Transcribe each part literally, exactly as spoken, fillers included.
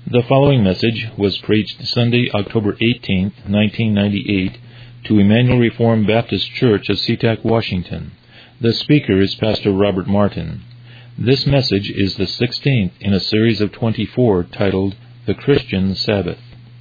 The following message was preached Sunday, October eighteenth, nineteen ninety-eight, to Emmanuel Reformed Baptist Church of SeaTac, Washington. The speaker is Pastor Robert Martin. This message is the sixteenth in a series of twenty-four titled The Christian Sabbath.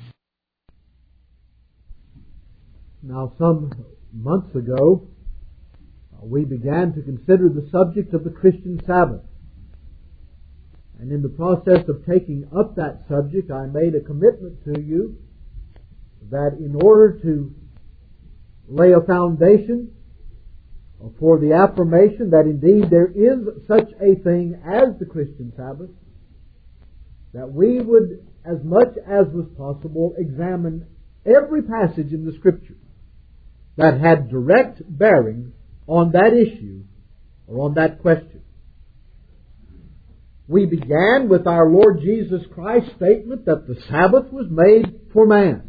Now, some months ago, we began to consider the subject of the Christian Sabbath. And in the process of taking up that subject, I made a commitment to you that in order to lay a foundation for the affirmation that indeed there is such a thing as the Christian Sabbath, that we would, as much as was possible, examine every passage in the Scripture that had direct bearing on that issue or on that question. We began with our Lord Jesus Christ's statement that the Sabbath was made for man.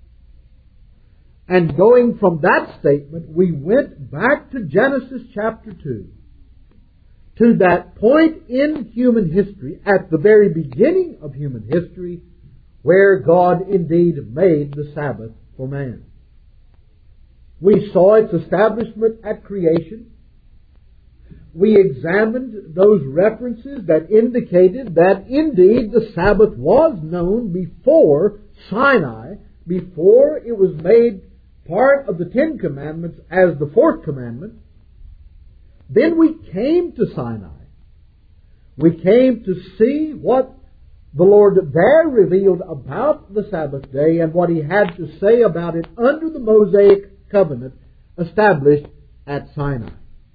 And going from that statement, we went back to Genesis chapter two, to that point in human history, at the very beginning of human history, where God indeed made the Sabbath for man. We saw its establishment at creation. We examined those references that indicated that indeed the Sabbath was known before Sinai, before it was made part of the Ten Commandments as the fourth commandment. Then we came to Sinai. We came to see what the Lord there revealed about the Sabbath day and what He had to say about it under the Mosaic covenant established at Sinai.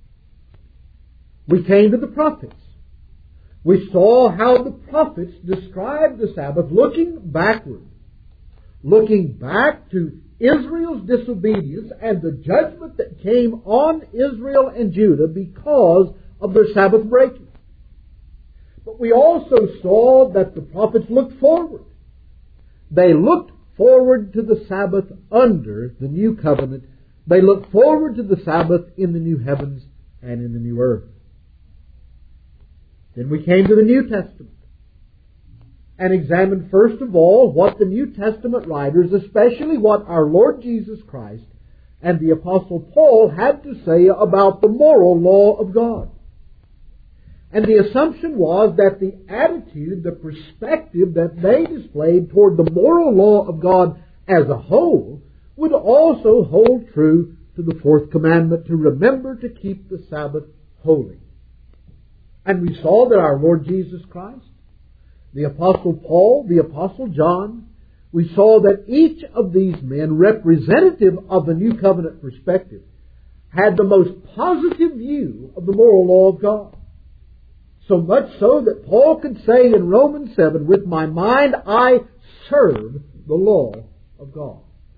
We came to the prophets. We saw how the prophets described the Sabbath looking backward, looking back to Israel's disobedience and the judgment that came on Israel and Judah because of their Sabbath breaking. But we also saw that the prophets looked forward. They looked forward to the Sabbath under the new covenant. They looked forward to the Sabbath in the new heavens and in the new earth. Then we came to the New Testament and examined first of all what the New Testament writers, especially what our Lord Jesus Christ and the Apostle Paul had to say about the moral law of God. And the assumption was that the attitude, the perspective that they displayed toward the moral law of God as a whole would also hold true to the fourth commandment, to remember to keep the Sabbath holy. And we saw that our Lord Jesus Christ, the Apostle Paul, the Apostle John, we saw that each of these men, representative of the New Covenant perspective, had the most positive view of the moral law of God. So much so that Paul could say in Romans seven, with my mind I serve the law of God.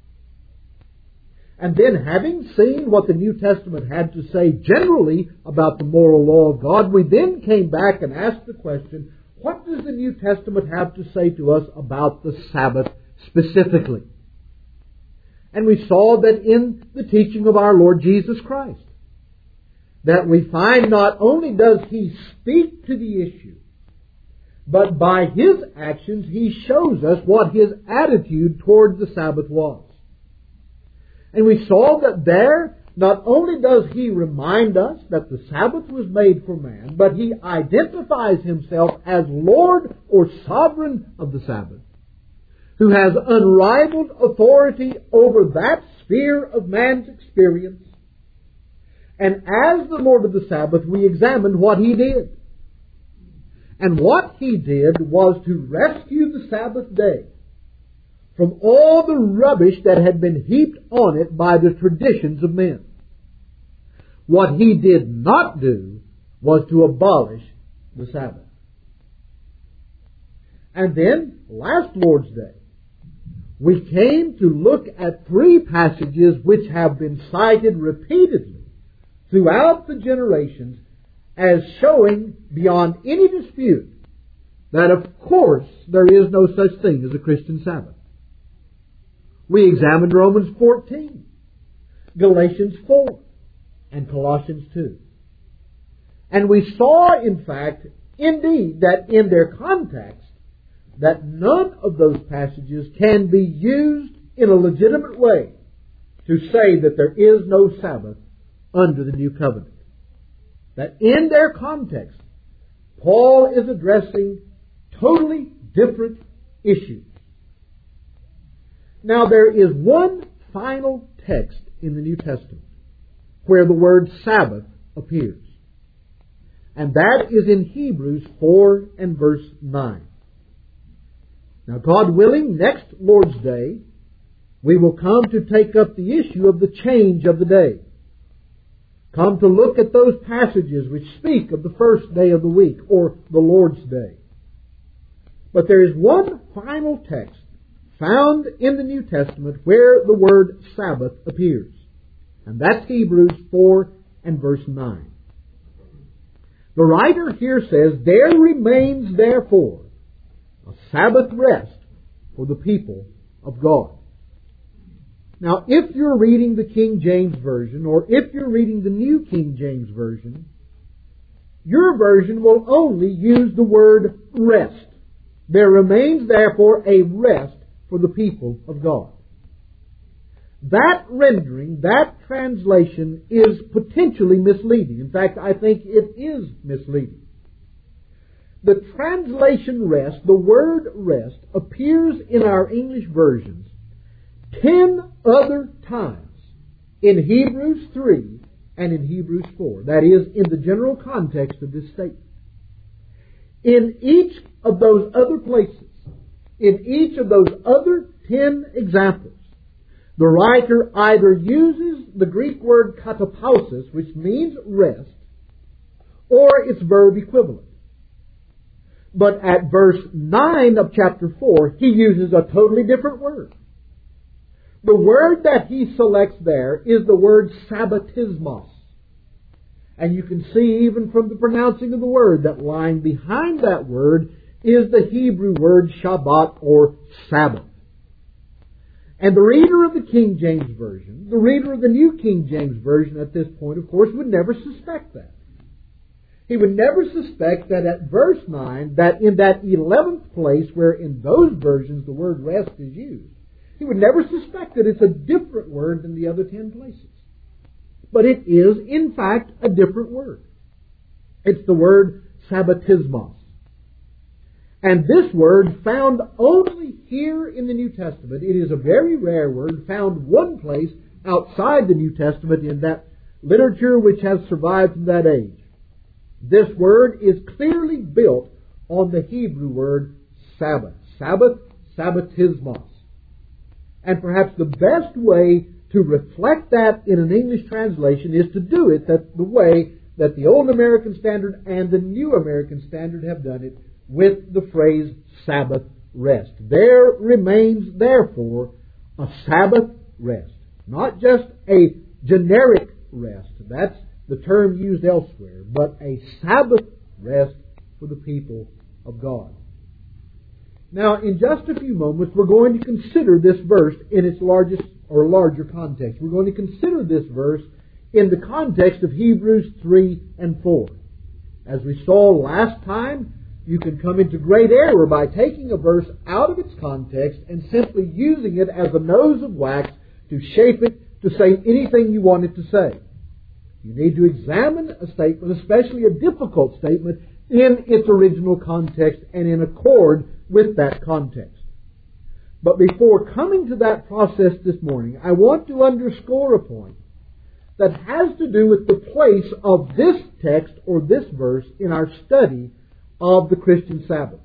And then, having seen what the New Testament had to say generally about the moral law of God, we then came back and asked the question, what does the New Testament have to say to us about the Sabbath specifically? And we saw that in the teaching of our Lord Jesus Christ, that we find not only does He speak to the issue, but by His actions He shows us what His attitude toward the Sabbath was. And we saw that there, not only does He remind us that the Sabbath was made for man, but He identifies Himself as Lord or Sovereign of the Sabbath, who has unrivaled authority over that sphere of man's experience. And as the Lord of the Sabbath, we examined what He did. And what He did was to rescue the Sabbath day from all the rubbish that had been heaped on it by the traditions of men. What He did not do was to abolish the Sabbath. And then, last Lord's Day, we came to look at three passages which have been cited repeatedly throughout the generations as showing beyond any dispute that, of course, there is no such thing as a Christian Sabbath. We examined Romans fourteen, Galatians four, and Colossians two. And we saw, in fact, indeed, that in their context, that none of those passages can be used in a legitimate way to say that there is no Sabbath under the New Covenant. That in their context, Paul is addressing totally different issues. Now, there is one final text in the New Testament where the word Sabbath appears. And that is in Hebrews four and verse nine. Now, God willing, next Lord's Day, we will come to take up the issue of the change of the day. Come to look at those passages which speak of the first day of the week, or the Lord's Day. But there is one final text found in the New Testament where the word Sabbath appears. And that's Hebrews four and verse nine. The writer here says, "There remains therefore a Sabbath rest for the people of God." Now, if you're reading the King James Version, or if you're reading the New King James Version, your version will only use the word rest. There remains therefore a rest for the people of God. That rendering, that translation is potentially misleading. In fact, I think it is misleading. The translation rest, the word rest, appears in our English versions ten other times in Hebrews three and in Hebrews four. That is, in the general context of this statement. In each of those other places, in each of those other ten examples, the writer either uses the Greek word katapausis, which means rest, or its verb equivalent. But at verse nine of chapter four, he uses a totally different word. The word that he selects there is the word sabbatismos. And you can see even from the pronouncing of the word that lying behind that word is the Hebrew word Shabbat, or Sabbath. And the reader of the King James Version, the reader of the New King James Version at this point, of course, would never suspect that. He would never suspect that at verse nine, that in that eleventh place where in those versions the word rest is used, he would never suspect that it's a different word than the other ten places. But it is, in fact, a different word. It's the word sabbatismos. And this word, found only here in the New Testament, it is a very rare word, found one place outside the New Testament in that literature which has survived from that age. This word is clearly built on the Hebrew word Sabbath. Sabbath, sabbatismos. And perhaps the best way to reflect that in an English translation is to do it that the way that the Old American Standard and the New American Standard have done it, with the phrase Sabbath rest. There remains, therefore, a Sabbath rest. Not just a generic rest. That's the term used elsewhere. But a Sabbath rest for the people of God. Now, in just a few moments, we're going to consider this verse in its largest or larger context. We're going to consider this verse in the context of Hebrews three and four. As we saw last time, you can come into great error by taking a verse out of its context and simply using it as a nose of wax to shape it to say anything you want it to say. You need to examine a statement, especially a difficult statement, in its original context and in accord with that context. But before coming to that process this morning, I want to underscore a point that has to do with the place of this text or this verse in our study of the Christian Sabbath.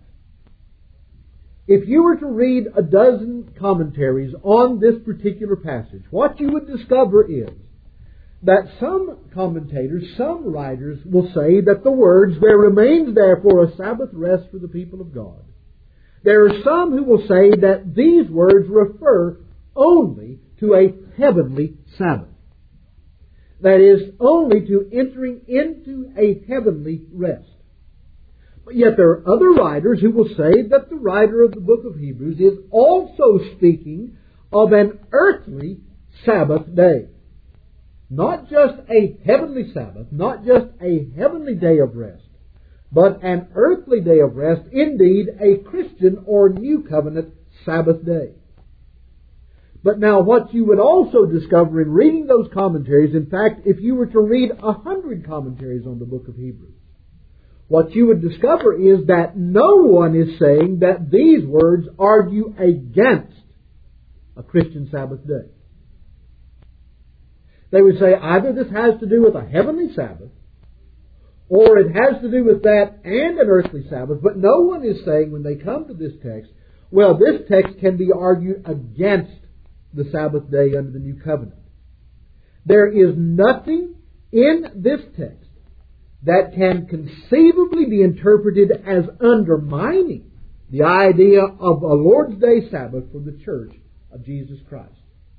If you were to read a dozen commentaries on this particular passage, what you would discover is that some commentators, some writers will say that the words, "There remains therefore a Sabbath rest for the people of God." There are some who will say that these words refer only to a heavenly Sabbath. That is, only to entering into a heavenly rest. But yet there are other writers who will say that the writer of the book of Hebrews is also speaking of an earthly Sabbath day. Not just a heavenly Sabbath, not just a heavenly day of rest, but an earthly day of rest, indeed a Christian or New Covenant Sabbath day. But now what you would also discover in reading those commentaries, in fact, if you were to read a hundred commentaries on the book of Hebrews, what you would discover is that no one is saying that these words argue against a Christian Sabbath day. They would say either this has to do with a heavenly Sabbath, or it has to do with that and an earthly Sabbath, but no one is saying when they come to this text, well, this text can be argued against the Sabbath day under the New Covenant. There is nothing in this text that can conceivably be interpreted as undermining the idea of a Lord's Day Sabbath for the Church of Jesus Christ.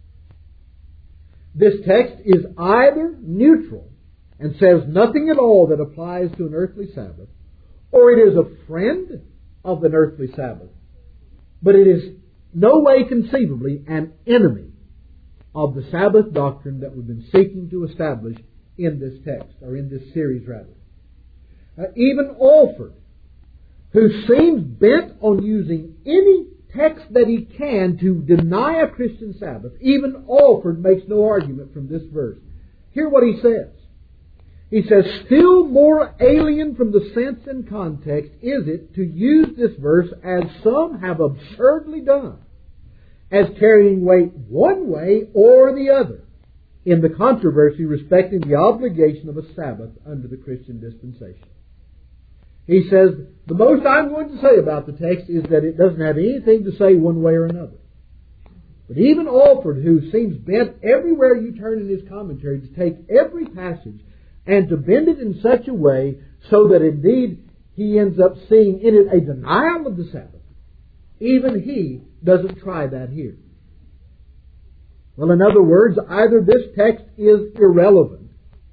This text is either neutral and says nothing at all that applies to an earthly Sabbath, or it is a friend of an earthly Sabbath, but it is no way conceivably an enemy of the Sabbath doctrine that we've been seeking to establish in this text, or in this series rather. Uh, even Alford, who seems bent on using any text that he can to deny a Christian Sabbath, even Alford makes no argument from this verse. Hear what he says. He says, still more alien from the sense and context is it to use this verse as some have absurdly done, as carrying weight one way or the other in the controversy respecting the obligation of a Sabbath under the Christian dispensation. He says, the most I'm going to say about the text is that it doesn't have anything to say one way or another. But even Alford, who seems bent everywhere you turn in his commentary to take every passage and to bend it in such a way so that indeed he ends up seeing in it a denial of the Sabbath, even he doesn't try that here. Well, in other words, either this text is irrelevant,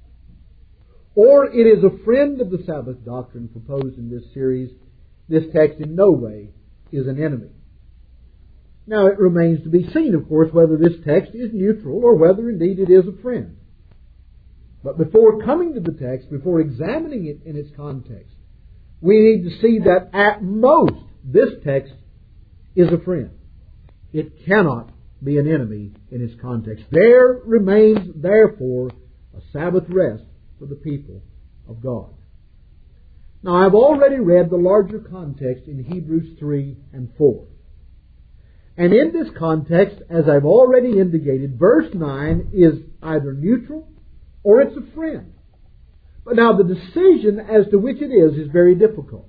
or it is a friend of the Sabbath doctrine proposed in this series. This text in no way is an enemy. Now, it remains to be seen, of course, whether this text is neutral or whether indeed it is a friend. But before coming to the text, before examining it in its context, we need to see that at most this text is a friend. It cannot be an enemy in its context. There remains, therefore, a Sabbath rest for the people of God. Now, I've already read the larger context in Hebrews three and four. And in this context, as I've already indicated, verse nine is either neutral or it's a friend. But now the decision as to which it is is very difficult.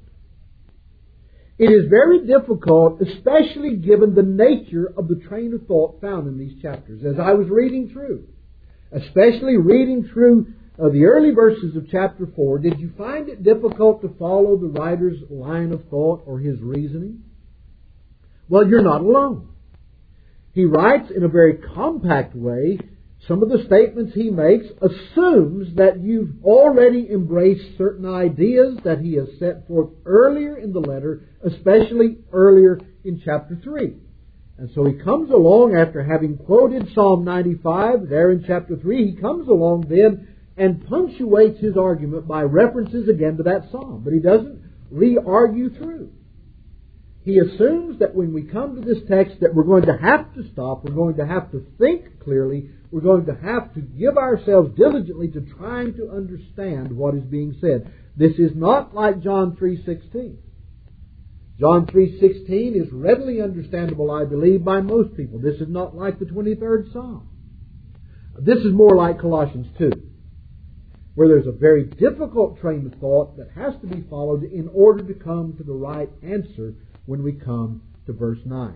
It is very difficult, especially given the nature of the train of thought found in these chapters. As I was reading through, especially reading through uh, the early verses of chapter four, did you find it difficult to follow the writer's line of thought or his reasoning? Well, you're not alone. He writes in a very compact way. Some of the statements he makes assumes that you've already embraced certain ideas that he has set forth earlier in the letter, especially earlier in chapter three. And so he comes along after having quoted Psalm ninety-five there in chapter three. He comes along then and punctuates his argument by references again to that psalm. But he doesn't re-argue through. He assumes that when we come to this text that we're going to have to stop, we're going to have to think clearly, we're going to have to give ourselves diligently to trying to understand what is being said. This is not like John three sixteen. John three sixteen is readily understandable, I believe, by most people. This is not like the twenty-third Psalm. This is more like Colossians two, where there's a very difficult train of thought that has to be followed in order to come to the right answer when we come to verse nine.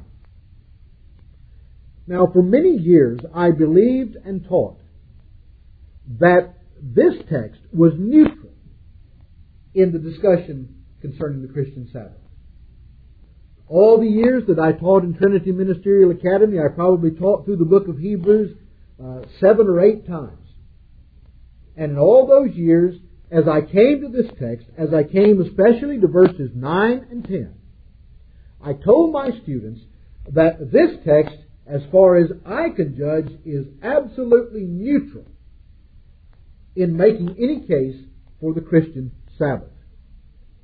Now, for many years, I believed and taught that this text was neutral in the discussion concerning the Christian Sabbath. All the years that I taught in Trinity Ministerial Academy, I probably taught through the book of Hebrews uh, seven or eight times. And in all those years, as I came to this text, as I came especially to verses nine and ten, I told my students that this text, as far as I can judge, is absolutely neutral in making any case for the Christian Sabbath.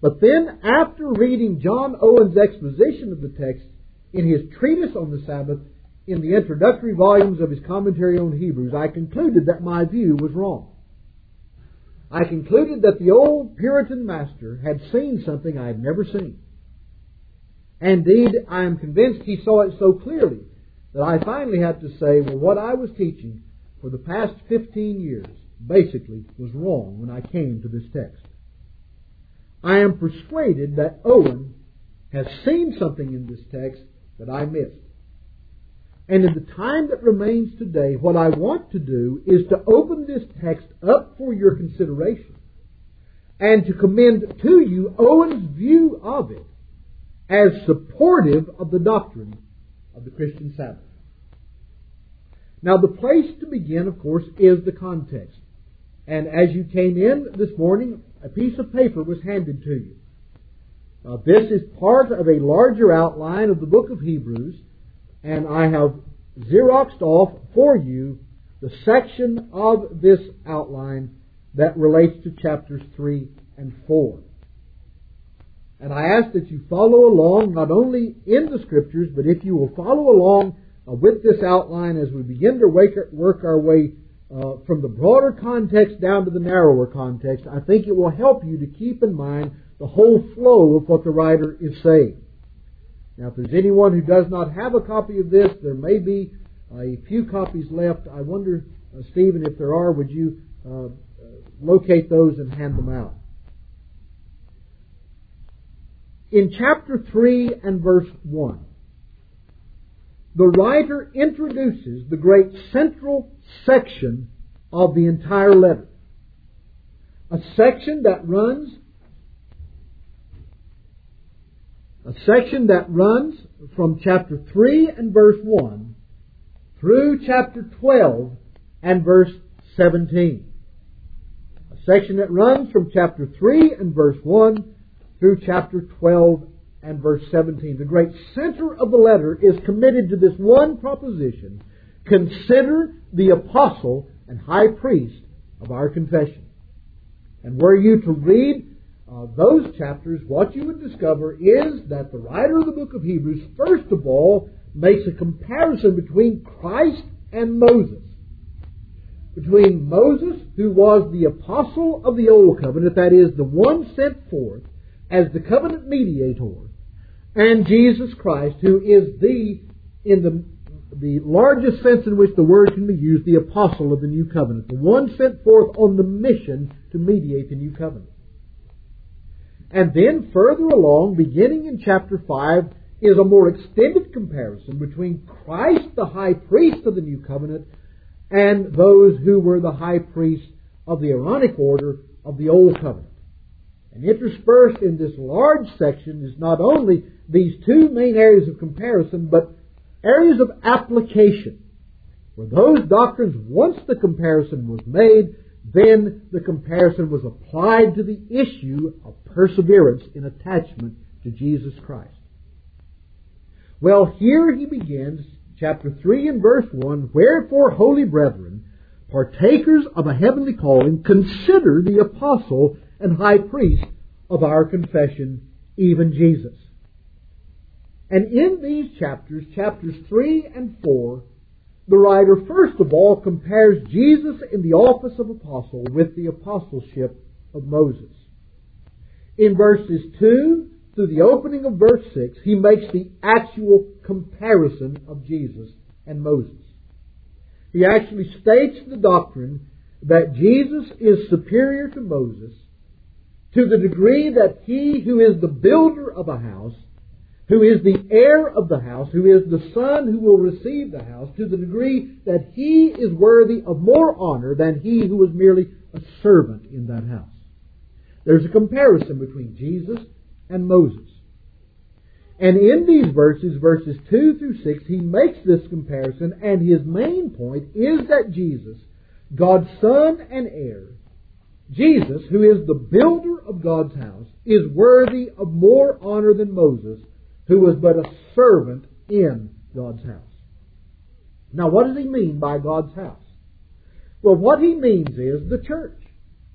But then, after reading John Owen's exposition of the text in his treatise on the Sabbath in the introductory volumes of his commentary on Hebrews, I concluded that my view was wrong. I concluded that the old Puritan master had seen something I had never seen. Indeed, I am convinced he saw it so clearly that I finally had to say, well, what I was teaching for the past fifteen years basically was wrong when I came to this text. I am persuaded that Owen has seen something in this text that I missed. And in the time that remains today, what I want to do is to open this text up for your consideration and to commend to you Owen's view of it as supportive of the doctrine of the Christian Sabbath. Now, the place to begin, of course, is the context. And as you came in this morning, a piece of paper was handed to you. Now, this is part of a larger outline of the book of Hebrews, and I have Xeroxed off for you the section of this outline that relates to chapters three and four. And I ask that you follow along, not only in the Scriptures, but if you will follow along uh, with this outline as we begin to wake, work our way uh, from the broader context down to the narrower context, I think it will help you to keep in mind the whole flow of what the writer is saying. Now, if there's anyone who does not have a copy of this, there may be a few copies left. I wonder, uh, Stephen, if there are, would you uh, locate those and hand them out? In chapter three and verse one, the writer introduces the great central section of the entire letter. A section that runs A section that runs from chapter three and verse one through chapter twelve and verse seventeen. A section that runs from chapter three and verse one through chapter twelve and verse seventeen. The great center of the letter is committed to this one proposition: consider the apostle and high priest of our confession. And were you to read Uh, those chapters, what you would discover is that the writer of the book of Hebrews, first of all, makes a comparison between Christ and Moses. Between Moses, who was the apostle of the Old Covenant, that is, the one sent forth as the covenant mediator, and Jesus Christ, who is the, in the, the largest sense in which the word can be used, the apostle of the new covenant, the one sent forth on the mission to mediate the new covenant. And then further along, beginning in chapter five, is a more extended comparison between Christ, the high priest of the new covenant, and those who were the high priests of the Aaronic order of the old covenant. And interspersed in this large section is not only these two main areas of comparison, but areas of application, where those doctrines, once the comparison was made, then the comparison was applied to the issue of perseverance in attachment to Jesus Christ. Well, here he begins, chapter three and verse one, "Wherefore, holy brethren, partakers of a heavenly calling, consider the apostle and high priest of our confession, even Jesus." And in these chapters, chapters three and four, the writer, first of all, compares Jesus in the office of apostle with the apostleship of Moses. In verses two through the opening of verse six, he makes the actual comparison of Jesus and Moses. He actually states the doctrine that Jesus is superior to Moses to the degree that he who is the builder of a house, who is the heir of the house, who is the son who will receive the house, to the degree that he is worthy of more honor than he who was merely a servant in that house. There's a comparison between Jesus and Moses. And in these verses, verses two through six, he makes this comparison, and his main point is that Jesus, God's son and heir, Jesus, who is the builder of God's house, is worthy of more honor than Moses, who was but a servant in God's house. Now, what does he mean by God's house? Well, what he means is the church.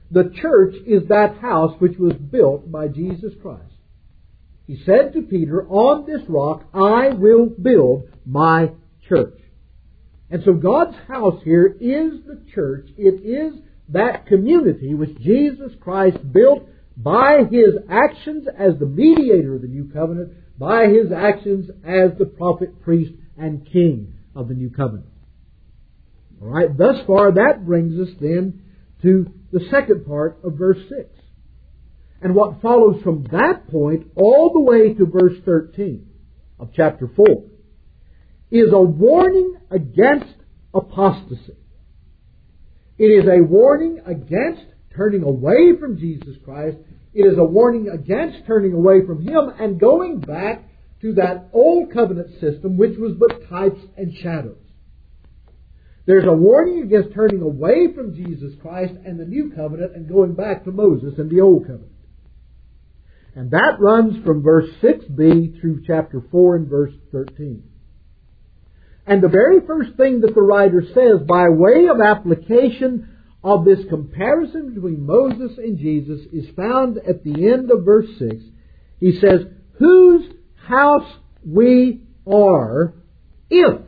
The church is that house which was built by Jesus Christ. He said to Peter, on this rock I will build my church. And so God's house here is the church. It is that community which Jesus Christ built by His actions as the mediator of the new covenant, by His actions as the prophet, priest, and king of the new covenant. All right, thus far that brings us then to the second part of verse six. And what follows from that point all the way to verse thirteen of chapter four is a warning against apostasy. It is a warning against turning away from Jesus Christ. It is a warning against turning away from Him and going back to that old covenant system which was but types and shadows. There's a warning against turning away from Jesus Christ and the new covenant and going back to Moses and the old covenant. And that runs from verse six b through chapter four and verse thirteen. And the very first thing that the writer says by way of application of this comparison between Moses and Jesus is found at the end of verse six. He says, whose house we are if.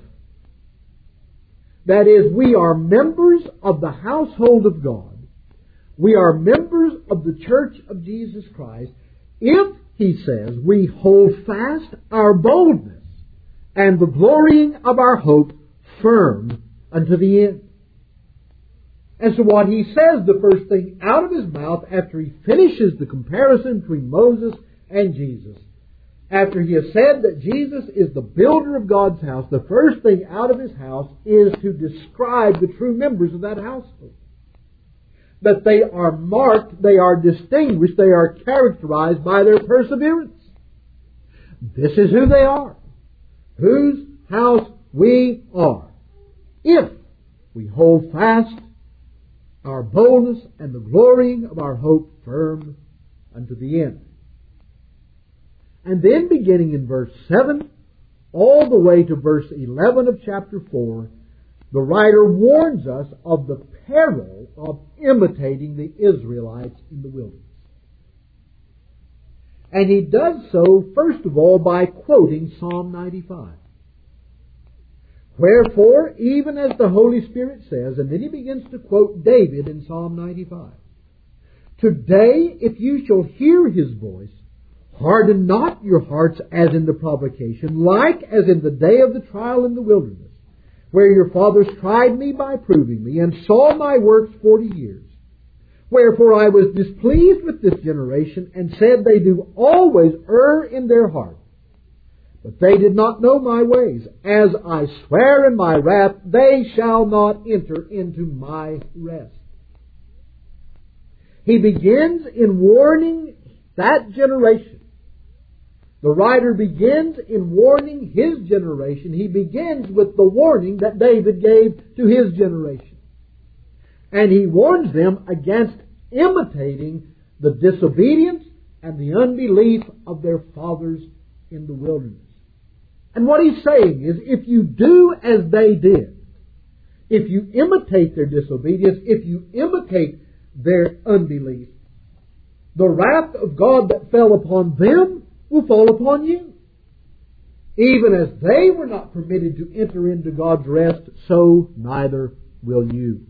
That is, we are members of the household of God. We are members of the church of Jesus Christ. If, he says, we hold fast our boldness and the glorying of our hope firm unto the end. And so what he says, the first thing out of his mouth after he finishes the comparison between Moses and Jesus, after he has said that Jesus is the builder of God's house, the first thing out of his house is to describe the true members of that household. That they are marked, they are distinguished, they are characterized by their perseverance. This is who they are. Whose house we are. If we hold fast our boldness and the glorying of our hope firm unto the end. And then beginning in verse seven, all the way to verse eleven of chapter four, the writer warns us of the peril of imitating the Israelites in the wilderness. And he does so, first of all, by quoting Psalm ninety-five. Wherefore, even as the Holy Spirit says, and then he begins to quote David in Psalm ninety-five. Today, if you shall hear His voice, harden not your hearts as in the provocation, like as in the day of the trial in the wilderness, where your fathers tried me by proving me, and saw my works forty years. Wherefore I was displeased with this generation, and said, they do always err in their heart. But they did not know my ways. As I swear in my wrath, they shall not enter into my rest. He begins in warning that generation. The writer begins in warning his generation. He begins with the warning that David gave to his generation. And he warns them against imitating the disobedience and the unbelief of their fathers in the wilderness. And what he's saying is, if you do as they did, if you imitate their disobedience, if you imitate their unbelief, the wrath of God that fell upon them will fall upon you. Even as they were not permitted to enter into God's rest, so neither will you.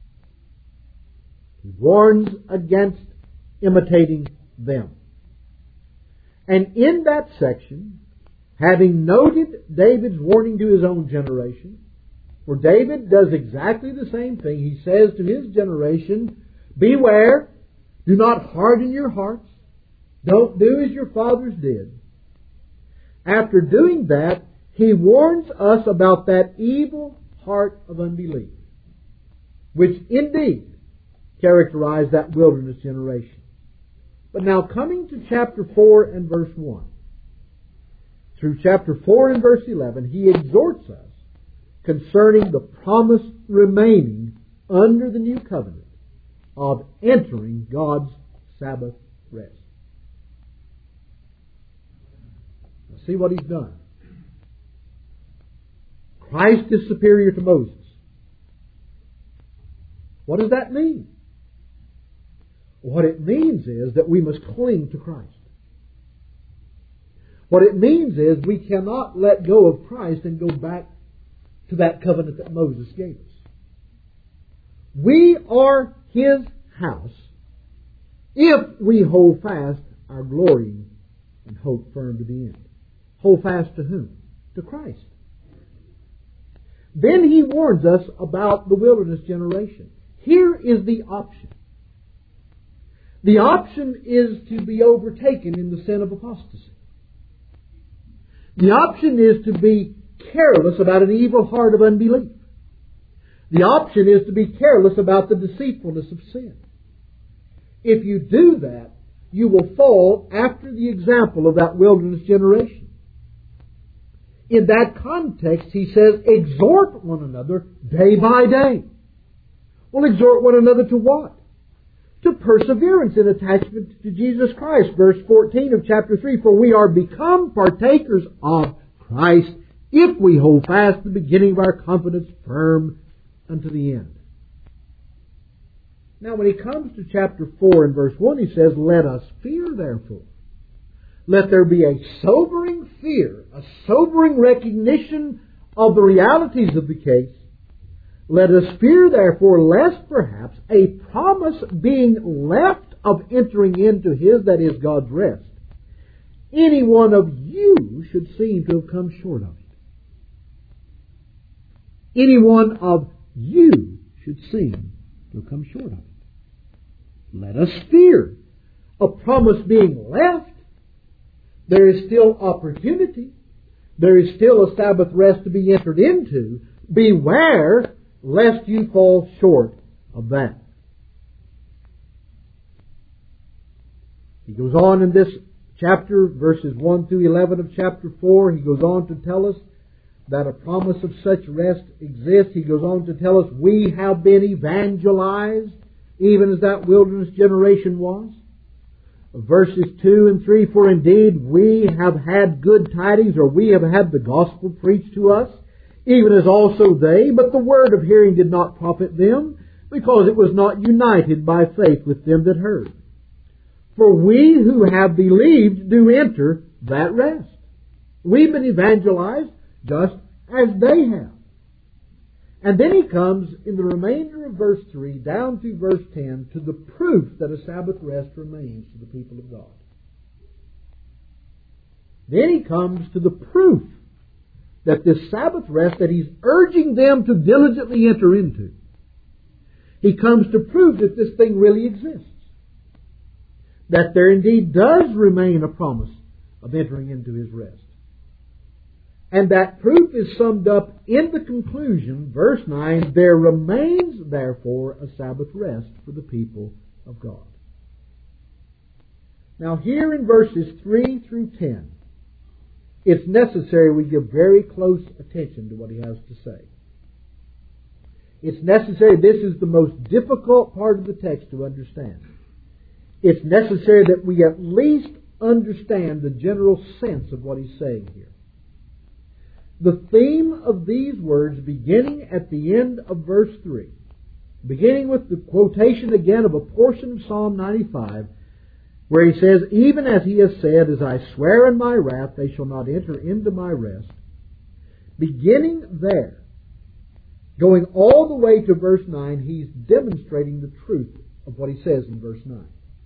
He warns against imitating them. And in that section, having noted David's warning to his own generation, for David does exactly the same thing. He says to his generation, beware, do not harden your hearts, don't do as your fathers did. After doing that, he warns us about that evil heart of unbelief, which indeed characterized that wilderness generation. But now coming to chapter four and verse one, through chapter four and verse eleven, he exhorts us concerning the promise remaining under the new covenant of entering God's Sabbath rest. Now see what he's done. Christ is superior to Moses. What does that mean? What it means is that we must cling to Christ. What it means is we cannot let go of Christ and go back to that covenant that Moses gave us. We are His house if we hold fast our glory and hope firm to the end. Hold fast to whom? To Christ. Then He warns us about the wilderness generation. Here is the option. The option is to be overtaken in the sin of apostasy. The option is to be careless about an evil heart of unbelief. The option is to be careless about the deceitfulness of sin. If you do that, you will fall after the example of that wilderness generation. In that context, he says, exhort one another day by day. Well, exhort one another to what? To perseverance in attachment to Jesus Christ. Verse fourteen of chapter three, for we are become partakers of Christ if we hold fast the beginning of our confidence firm unto the end. Now, when he comes to chapter four and verse one, he says, let us fear therefore. Let there be a sobering fear, a sobering recognition of the realities of the case. Let us fear therefore, lest perhaps a promise being left of entering into His, that is God's rest, any one of you should seem to have come short of it. Any one of you should seem to have come short of it. Let us fear. A promise being left, there is still opportunity. There is still a Sabbath rest to be entered into. Beware lest you fall short of that. He goes on in this chapter, verses one through eleven of chapter four, he goes on to tell us that a promise of such rest exists. He goes on to tell us we have been evangelized, even as that wilderness generation was. Verses two and three, for indeed we have had good tidings, or we have had the gospel preached to us, even as also they, but the word of hearing did not profit them, because it was not united by faith with them that heard. For we who have believed do enter that rest. We've been evangelized just as they have. And then he comes in the remainder of verse three down through verse ten to the proof that a Sabbath rest remains to the people of God. Then he comes to the proof that this Sabbath rest that he's urging them to diligently enter into, he comes to prove that this thing really exists. That there indeed does remain a promise of entering into His rest. And that proof is summed up in the conclusion, verse nine, there remains therefore a Sabbath rest for the people of God. Now here in verses three through ten, it's necessary we give very close attention to what he has to say. It's necessary, this is the most difficult part of the text to understand. It's necessary that we at least understand the general sense of what he's saying here. The theme of these words, beginning at the end of verse three, beginning with the quotation again of a portion of Psalm ninety-five, where he says, even as he has said, as I swear in my wrath, they shall not enter into my rest. Beginning there, going all the way to verse nine, he's demonstrating the truth of what he says in verse nine.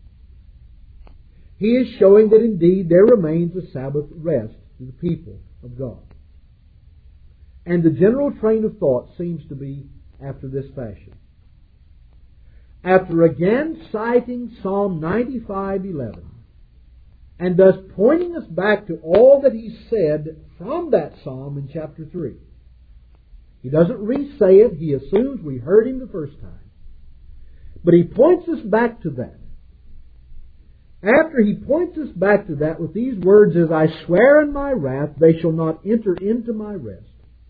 He is showing that indeed there remains a Sabbath rest to the people of God. And the general train of thought seems to be after this fashion. After again citing Psalm ninety-five eleven, and thus pointing us back to all that he said from that psalm in chapter three. He doesn't re-say it. He assumes we heard him the first time. But he points us back to that. After he points us back to that with these words, as I swear in my wrath, they shall not enter into my rest.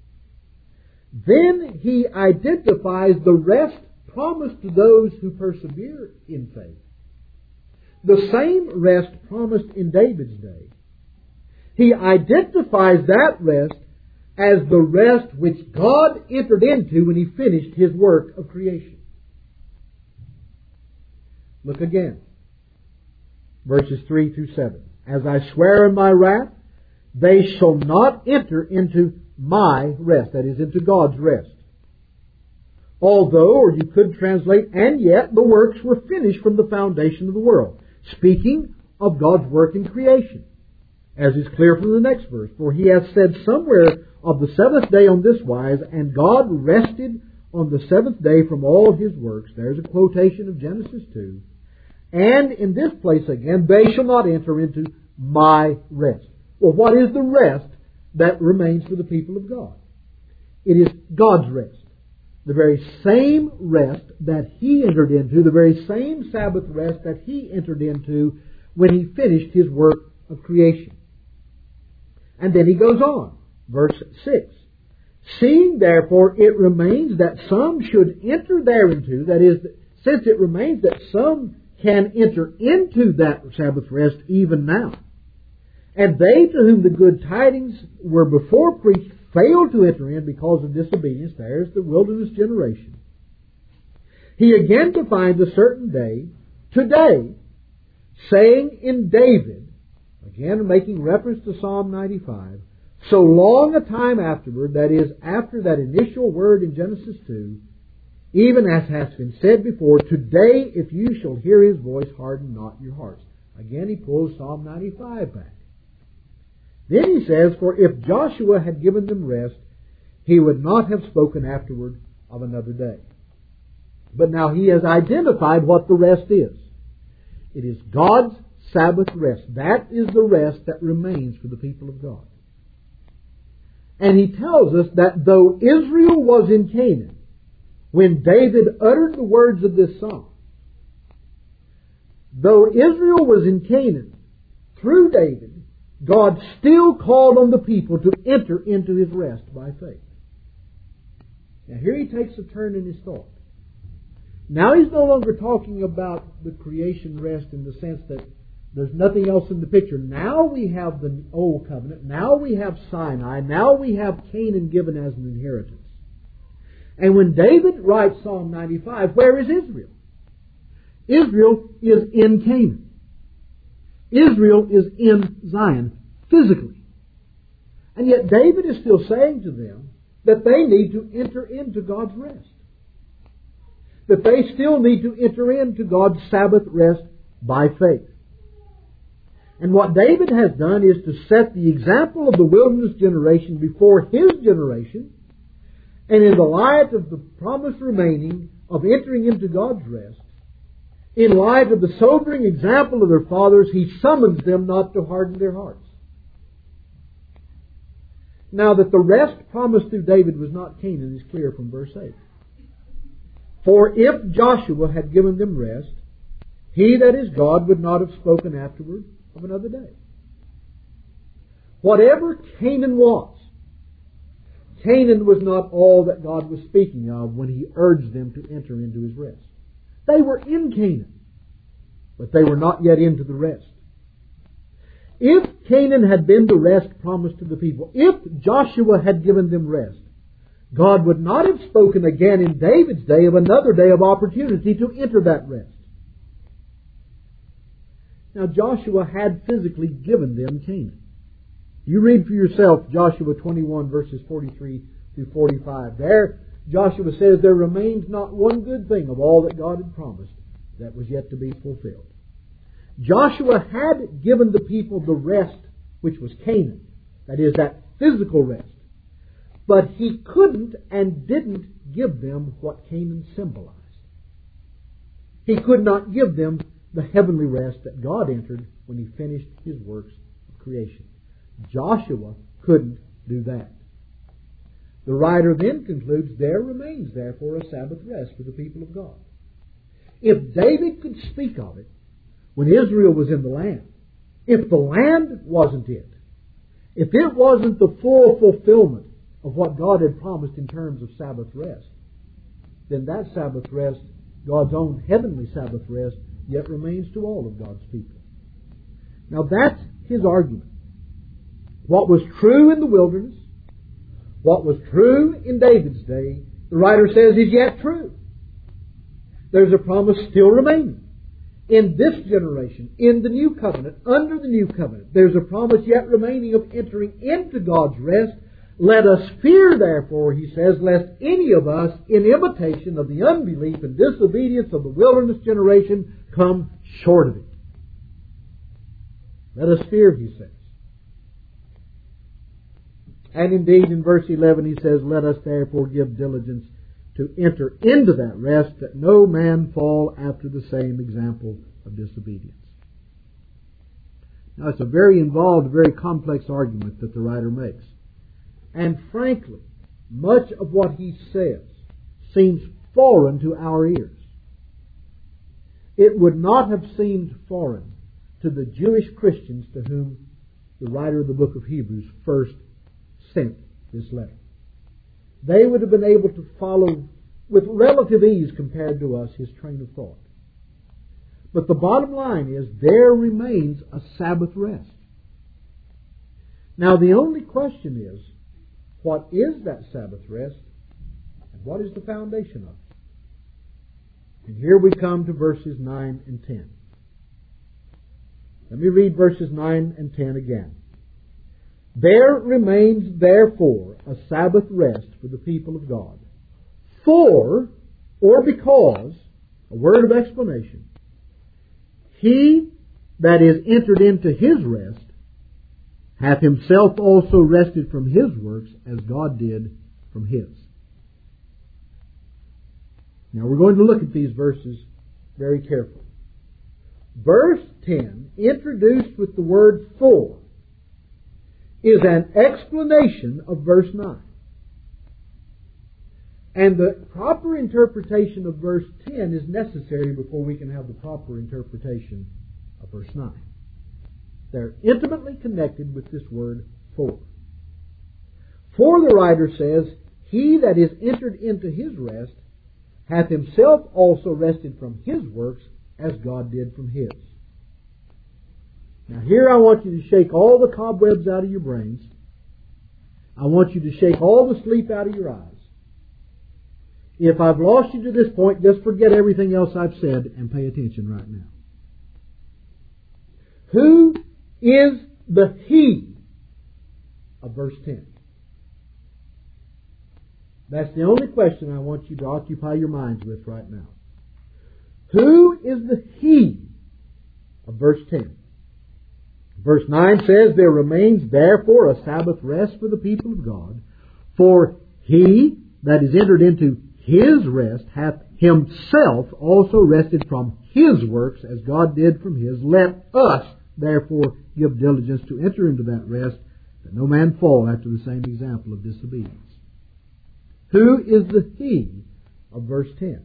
Then he identifies the rest promised to those who persevere in faith. The same rest promised in David's day. He identifies that rest as the rest which God entered into when He finished His work of creation. Look again. Verses three through seven. As I swear in my wrath, they shall not enter into my rest. That is, into God's rest. Although, or you could translate, and yet the works were finished from the foundation of the world. Speaking of God's work in creation. As is clear from the next verse. For he hath said somewhere of the seventh day on this wise, and God rested on the seventh day from all his works. There's a quotation of Genesis two. And in this place again, they shall not enter into my rest. Well, what is the rest that remains for the people of God? It is God's rest. The very same rest that He entered into, the very same Sabbath rest that He entered into when He finished His work of creation. And then He goes on, verse six. Seeing therefore it remains that some should enter thereinto, that is, since it remains that some can enter into that Sabbath rest even now, and they to whom the good tidings were before preached failed to enter in because of disobedience, there's the wilderness generation. He again defines a certain day, today, saying in David, again making reference to Psalm ninety-five, so long a time afterward, that is, after that initial word in Genesis two, even as has been said before, today if you shall hear His voice, harden not your hearts. Again he pulls Psalm ninety-five back. Then he says, for if Joshua had given them rest, he would not have spoken afterward of another day. But now he has identified what the rest is. It is God's Sabbath rest. That is the rest that remains for the people of God. And he tells us that though Israel was in Canaan, when David uttered the words of this song, though Israel was in Canaan, through David, God still called on the people to enter into His rest by faith. Now here he takes a turn in his thought. Now he's no longer talking about the creation rest in the sense that there's nothing else in the picture. Now we have the Old Covenant. Now we have Sinai. Now we have Canaan given as an inheritance. And when David writes Psalm ninety-five, where is Israel? Israel is in Canaan. Israel is in Zion physically. And yet David is still saying to them that they need to enter into God's rest. That they still need to enter into God's Sabbath rest by faith. And what David has done is to set the example of the wilderness generation before his generation, and in the light of the promise remaining of entering into God's rest, in light of the sobering example of their fathers, he summons them not to harden their hearts. Now that the rest promised through David was not Canaan is clear from verse eight. For if Joshua had given them rest, He that is God would not have spoken afterward of another day. Whatever Canaan was, Canaan was not all that God was speaking of when He urged them to enter into His rest. They were in Canaan, but they were not yet into the rest. If Canaan had been the rest promised to the people, if Joshua had given them rest, God would not have spoken again in David's day of another day of opportunity to enter that rest. Now Joshua had physically given them Canaan. You read for yourself Joshua twenty-one verses forty-three through forty-five. There Joshua says, there remains not one good thing of all that God had promised that was yet to be fulfilled. Joshua had given the people the rest which was Canaan. That is, that physical rest. But he couldn't and didn't give them what Canaan symbolized. He could not give them the heavenly rest that God entered when He finished His works of creation. Joshua couldn't do that. The writer then concludes, there remains therefore a Sabbath rest for the people of God. If David could speak of it when Israel was in the land, if the land wasn't it, if it wasn't the full fulfillment of what God had promised in terms of Sabbath rest, then that Sabbath rest, God's own heavenly Sabbath rest, yet remains to all of God's people. Now that's his argument. What was true in the wilderness, what was true in David's day, the writer says is yet true. There's a promise still remaining. in this generation, in the new covenant, under the new covenant, there's a promise yet remaining of entering into God's rest. Let us fear, therefore, he says, lest any of us, in imitation of the unbelief and disobedience of the wilderness generation, come short of it. Let us fear, he says. And indeed, in verse eleven, he says, let us therefore give diligence to enter into that rest, that no man fall after the same example of disobedience. Now, it's a very involved, very complex argument that the writer makes. And frankly, much of what he says seems foreign to our ears. It would not have seemed foreign to the Jewish Christians to whom the writer of the book of Hebrews first sent this letter. They would have been able to follow with relative ease compared to us his train of thought. But the bottom line is there remains a Sabbath rest. Now the only question is, what is that Sabbath rest and what is the foundation of it? And here we come to verses nine and ten. Let me read verses nine and ten again. There remains therefore a Sabbath rest for the people of God. For, or because, a word of explanation, he that is entered into his rest hath himself also rested from his works as God did from his. Now we're going to look at these verses very carefully. Verse ten, introduced with the word for, is an explanation of verse nine. And the proper interpretation of verse ten is necessary before we can have the proper interpretation of verse nine. They're intimately connected with this word for. For, the writer says, he that is entered into his rest hath himself also rested from his works as God did from his. Now here I want you to shake all the cobwebs out of your brains. I want you to shake all the sleep out of your eyes. If I've lost you to this point, just forget everything else I've said and pay attention right now. Who is the he of verse ten? That's the only question I want you to occupy your minds with right now. Who is the he of verse ten? Verse nine says, there remains therefore a Sabbath rest for the people of God, for he that is entered into his rest hath himself also rested from his works as God did from his. Let us therefore give diligence to enter into that rest, that no man fall after the same example of disobedience. Who is the he of verse ten?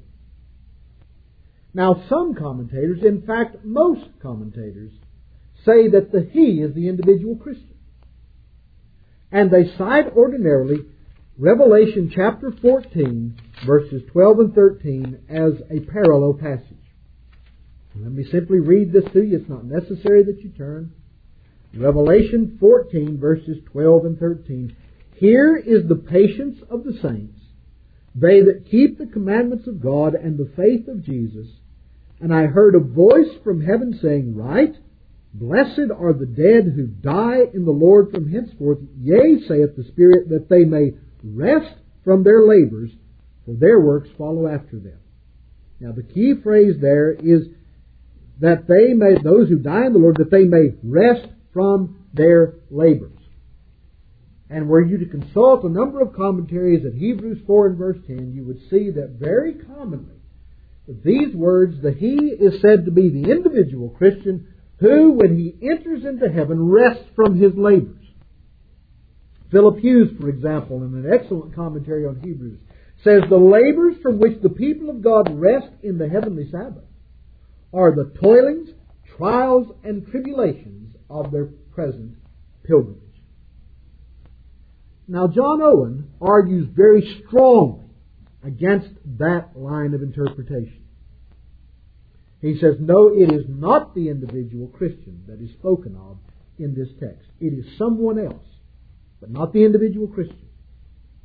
Now some commentators, in fact most commentators, say that the he is the individual Christian. And they cite ordinarily Revelation chapter fourteen, verses twelve and thirteen as a parallel passage. Let me simply read this to you. It's not necessary that you turn. Revelation fourteen, verses twelve and thirteen. Here is the patience of the saints, they that keep the commandments of God and the faith of Jesus. And I heard a voice from heaven saying, Write, blessed are the dead who die in the Lord from henceforth. Yea, saith the Spirit, that they may rest from their labors, for their works follow after them. Now the key phrase there is that they may, those who die in the Lord, that they may rest from their labors. And were you to consult a number of commentaries at Hebrews four and verse ten, you would see that very commonly these words, the he is said to be the individual Christian who, when he enters into heaven, rests from his labors. Philip Hughes, for example, in an excellent commentary on Hebrews, says the labors from which the people of God rest in the heavenly Sabbath are the toilings, trials, and tribulations of their present pilgrimage. Now, John Owen argues very strongly against that line of interpretation. He says, no, it is not the individual Christian that is spoken of in this text. It is someone else, but not the individual Christian.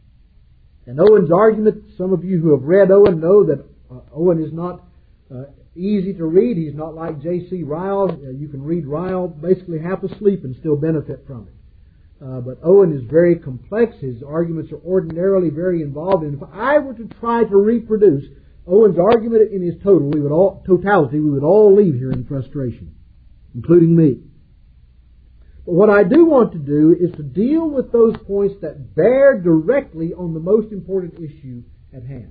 And Owen's argument, some of you who have read Owen know that uh, Owen is not uh, easy to read. He's not like J C Ryle. Uh, you can read Ryle basically half asleep and still benefit from it. Uh, but Owen is very complex. His arguments are ordinarily very involved. And if I were to try to reproduce Owen's argument in his total, we would all, totality, we would all leave here in frustration, including me. But what I do want to do is to deal with those points that bear directly on the most important issue at hand.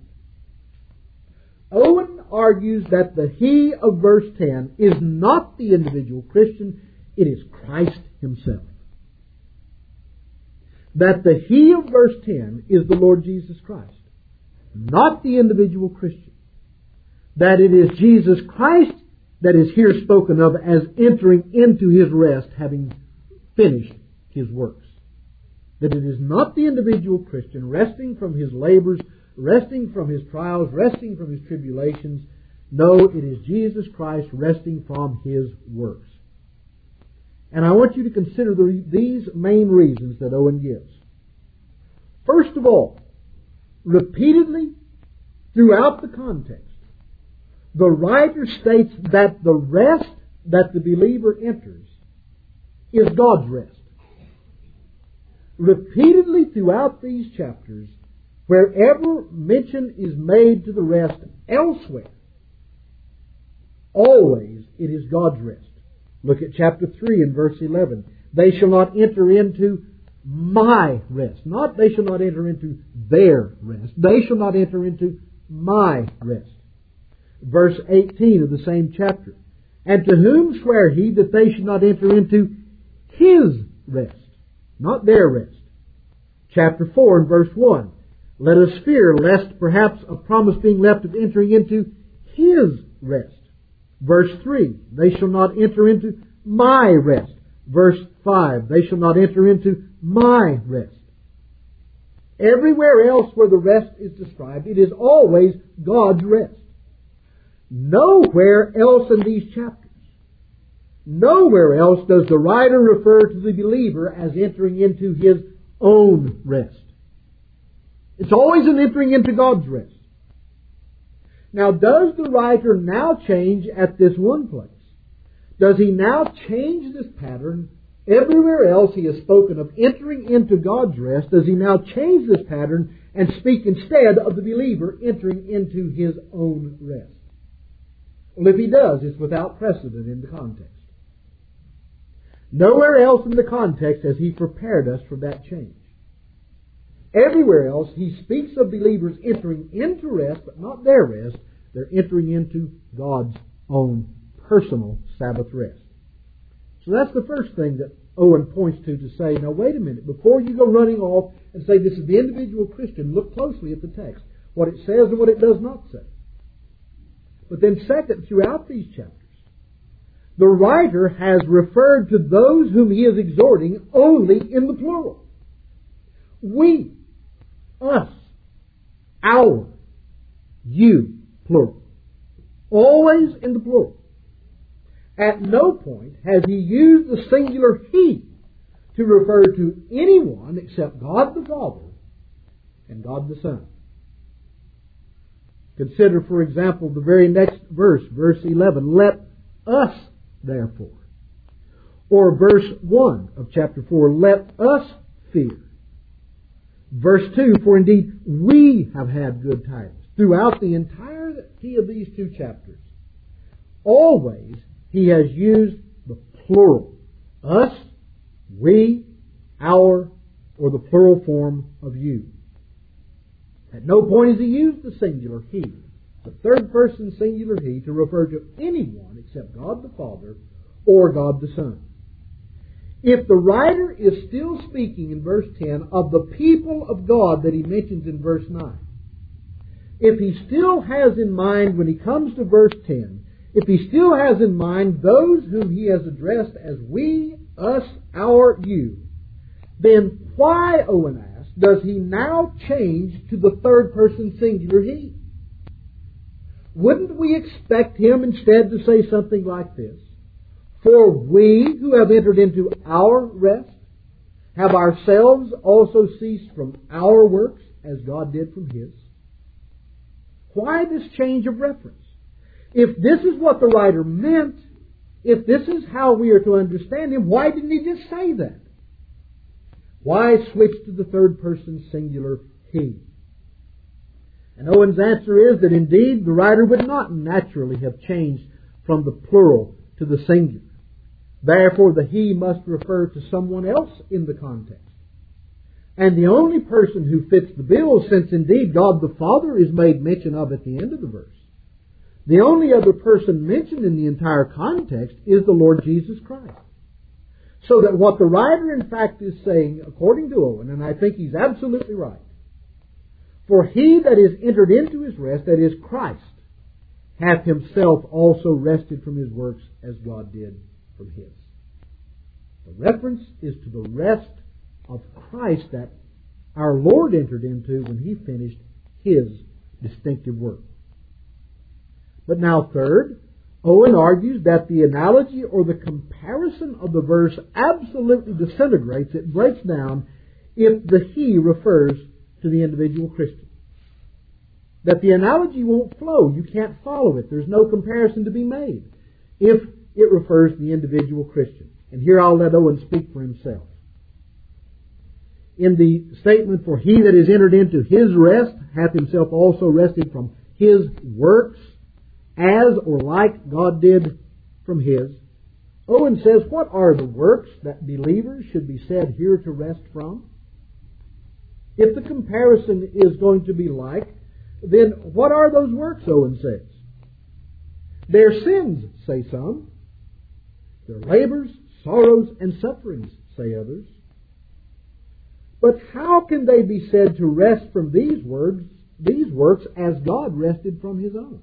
Owen argues that the He of verse ten is not the individual Christian, it is Christ Himself. That the He of verse ten is the Lord Jesus Christ, not the individual Christian. That it is Jesus Christ that is here spoken of as entering into His rest, having finished His works. That it is not the individual Christian resting from his labors, resting from his trials, resting from his tribulations. No, it is Jesus Christ resting from His works. And I want you to consider the, these main reasons that Owen gives. First of all, repeatedly throughout the context, the writer states that the rest that the believer enters is God's rest. Repeatedly throughout these chapters, wherever mention is made to the rest elsewhere, always it is God's rest. Look at chapter three and verse eleven. They shall not enter into my rest. Not they shall not enter into their rest. They shall not enter into my rest. Verse eighteen of the same chapter. And to whom swear He that they should not enter into His rest, not their rest. Chapter four and verse one. Let us fear lest perhaps a promise being left of entering into His rest. Verse three, they shall not enter into my rest. Verse five, they shall not enter into my rest. Everywhere else where the rest is described, it is always God's rest. Nowhere else in these chapters, nowhere else does the writer refer to the believer as entering into his own rest. It's always an entering into God's rest. Now, does the writer now change at this one place? Does he now change this pattern? Everywhere else he has spoken of entering into God's rest. Does he now change this pattern and speak instead of the believer entering into his own rest? Well, if he does, it's without precedent in the context. Nowhere else in the context has he prepared us for that change. Everywhere else, he speaks of believers entering into rest, but not their rest. They're entering into God's own personal Sabbath rest. So that's the first thing that Owen points to to say, now wait a minute, before you go running off and say this is the individual Christian, look closely at the text, what it says and what it does not say. But then second, throughout these chapters, the writer has referred to those whom he is exhorting only in the plural. We, us, our, you, plural. Always in the plural. At no point has he used the singular he to refer to anyone except God the Father and God the Son. Consider, for example, the very next verse, verse eleven. Let us, therefore. Or verse one of chapter four. Let us fear. Verse two. For indeed we have had good tidings. Throughout the entirety of these two chapters, always he has used the plural. Us, we, our, or the plural form of you. At no point has he used the singular he, the third person singular he, to refer to anyone except God the Father or God the Son. If the writer is still speaking in verse ten of the people of God that he mentions in verse nine, if he still has in mind when he comes to verse ten, if he still has in mind those whom he has addressed as we, us, our, you, then why, Owen asks, does he now change to the third person singular he? Wouldn't we expect him instead to say something like this? For we who have entered into our rest have ourselves also ceased from our works as God did from His. Why this change of reference? If this is what the writer meant, if this is how we are to understand him, why didn't he just say that? Why switch to the third person singular he? And Owen's answer is that indeed the writer would not naturally have changed from the plural to the singular. Therefore the he must refer to someone else in the context. And the only person who fits the bill, since indeed God the Father is made mention of at the end of the verse, the only other person mentioned in the entire context is the Lord Jesus Christ. So that what the writer in fact is saying, according to Owen, and I think he's absolutely right, for he that is entered into his rest, that is Christ, hath himself also rested from his works as God did from his. The reference is to the rest of Christ that our Lord entered into when he finished his distinctive work. But now third, Owen argues that the analogy or the comparison of the verse absolutely disintegrates, it breaks down, if the he refers to the individual Christian. That the analogy won't flow. You can't follow it. There's no comparison to be made if it refers to the individual Christian. And here I'll let Owen speak for himself. In the statement, for he that is entered into his rest hath himself also rested from his works, as or like God did from his. Owen says, what are the works that believers should be said here to rest from? If the comparison is going to be like, then what are those works, Owen says? Their sins, say some. Their labors, sorrows, and sufferings, say others. But how can they be said to rest from these words, these works, as God rested from his own?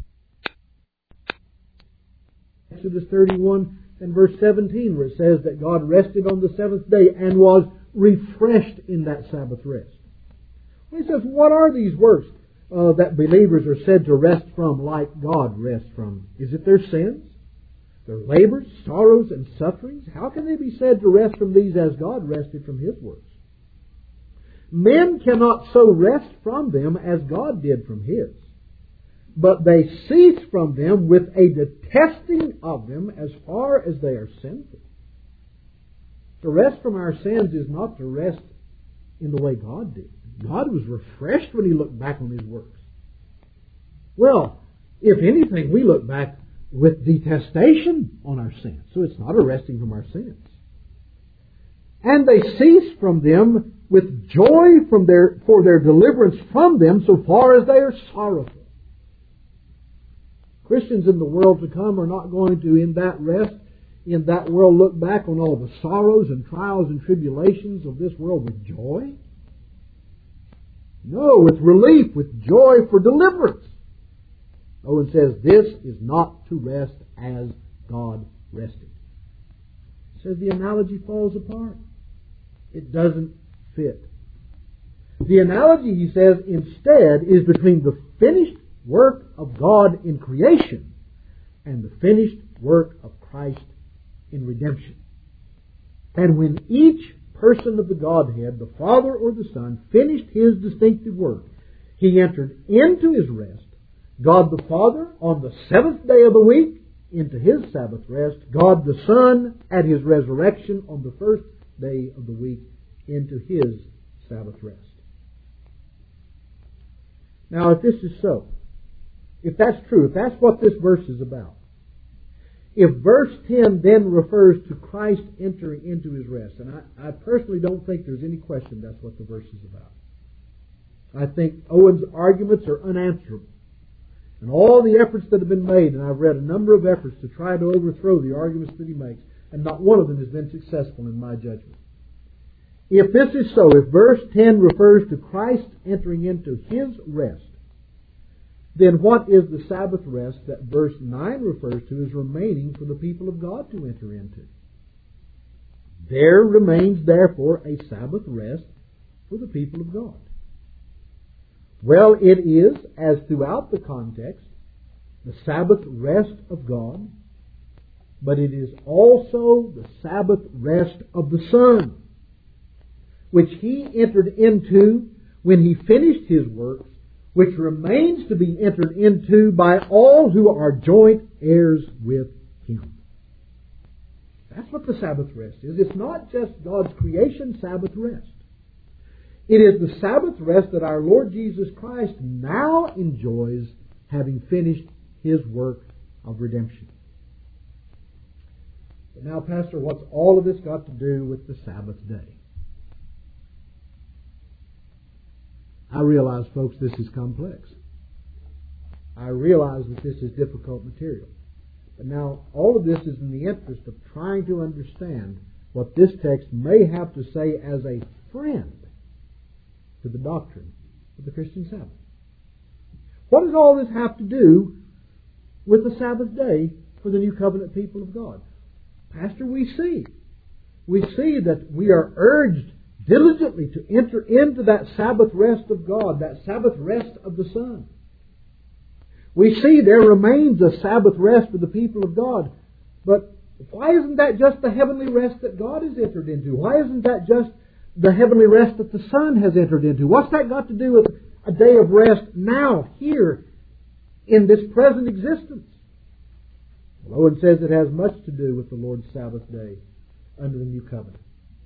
Exodus thirty-one and verse seventeen, where it says that God rested on the seventh day and was refreshed in that Sabbath rest. He says, what are these works uh, that believers are said to rest from like God rests from? Is it their sins? Their labors, sorrows, and sufferings? How can they be said to rest from these as God rested from his works? Men cannot so rest from them as God did from his, but they cease from them with a detesting of them as far as they are sinful. To rest from our sins is not to rest in the way God did. God was refreshed when he looked back on his works. Well, if anything, we look back with detestation on our sins. So it's not a resting from our sins. And they cease from them with joy from their, for their deliverance from them so far as they are sorrowful. Christians in the world to come are not going to, in that rest, in that world, look back on all the sorrows and trials and tribulations of this world with joy. No, with relief, with joy for deliverance. Owen says this is not to rest as God rested. He says the analogy falls apart. It doesn't fit. The analogy, he says, instead is between the finished work of God in creation and the finished work of Christ in redemption. And when each person of the Godhead, the Father or the Son, finished his distinctive work, he entered into his rest. God the Father on the seventh day of the week into his Sabbath rest. God the Son at his resurrection on the first day of the week into his Sabbath rest. Now, if this is so, if that's true, if that's what this verse is about, if verse ten then refers to Christ entering into his rest, and I, I personally don't think there's any question that's what the verse is about. I think Owen's arguments are unanswerable. And all the efforts that have been made, and I've read a number of efforts to try to overthrow the arguments that he makes, and not one of them has been successful in my judgment. If this is so, if verse ten refers to Christ entering into his rest, then what is the Sabbath rest that verse nine refers to as remaining for the people of God to enter into? There remains, therefore, a Sabbath rest for the people of God. Well, it is, as throughout the context, the Sabbath rest of God, but it is also the Sabbath rest of the Son, which he entered into when he finished his works which remains to be entered into by all who are joint heirs with Him. That's what the Sabbath rest is. It's not just God's creation Sabbath rest. It is the Sabbath rest that our Lord Jesus Christ now enjoys, having finished His work of redemption. But now, Pastor, what's all of this got to do with the Sabbath day? I realize, folks, this is complex. I realize that this is difficult material. But now, all of this is in the interest of trying to understand what this text may have to say as a friend to the doctrine of the Christian Sabbath. What does all this have to do with the Sabbath day for the New Covenant people of God? Pastor, we see. We see that we are urged diligently to enter into that Sabbath rest of God, that Sabbath rest of the Son. We see there remains a Sabbath rest for the people of God. But why isn't that just the heavenly rest that God has entered into? Why isn't that just the heavenly rest that the Son has entered into? What's that got to do with a day of rest now, here, in this present existence? Well, Owen says it has much to do with the Lord's Sabbath day under the New Covenant.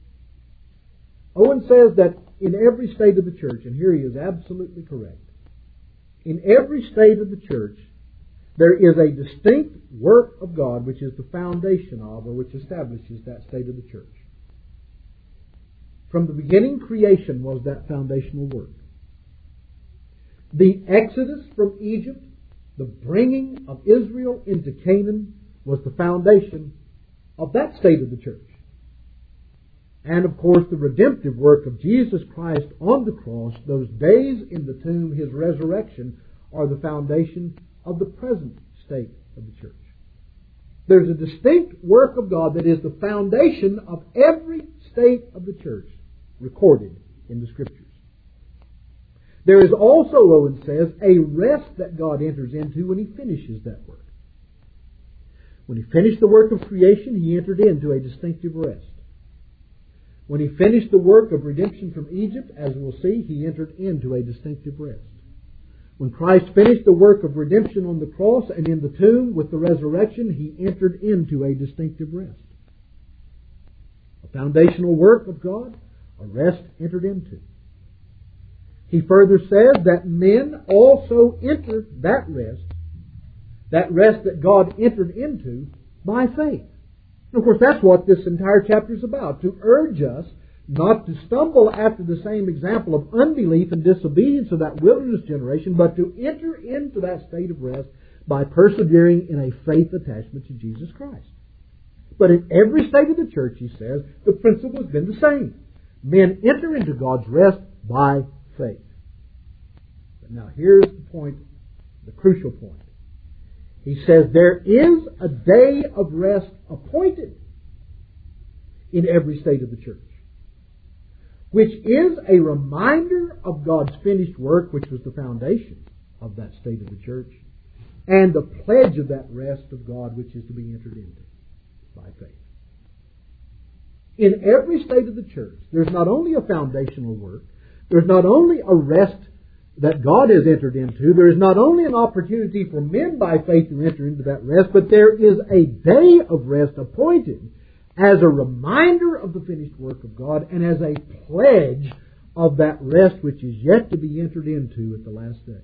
Owen says that in every state of the church, and here he is absolutely correct, in every state of the church, there is a distinct work of God which is the foundation of, or which establishes that state of the church. From the beginning, creation was that foundational work. The exodus from Egypt, the bringing of Israel into Canaan, was the foundation of that state of the church. And, of course, the redemptive work of Jesus Christ on the cross, those days in the tomb, His resurrection, are the foundation of the present state of the church. There's a distinct work of God that is the foundation of every state of the church recorded in the Scriptures. There is also, Owen says, a rest that God enters into when He finishes that work. When He finished the work of creation, He entered into a distinctive rest. When He finished the work of redemption from Egypt, as we'll see, He entered into a distinctive rest. When Christ finished the work of redemption on the cross and in the tomb with the resurrection, He entered into a distinctive rest. A foundational work of God, a rest entered into. He further says that men also enter that rest, that rest that God entered into, by faith. And of course, that's what this entire chapter is about, to urge us not to stumble after the same example of unbelief and disobedience of that wilderness generation, but to enter into that state of rest by persevering in a faith attachment to Jesus Christ. But in every state of the church, he says, the principle has been the same. Men enter into God's rest by faith. But now here's the point, the crucial point. He says there is a day of rest appointed in every state of the church, which is a reminder of God's finished work, which was the foundation of that state of the church, and the pledge of that rest of God, which is to be entered into by faith. In every state of the church, there's not only a foundational work, there's not only a rest that God has entered into, there is not only an opportunity for men by faith to enter into that rest, but there is a day of rest appointed as a reminder of the finished work of God and as a pledge of that rest which is yet to be entered into at the last day.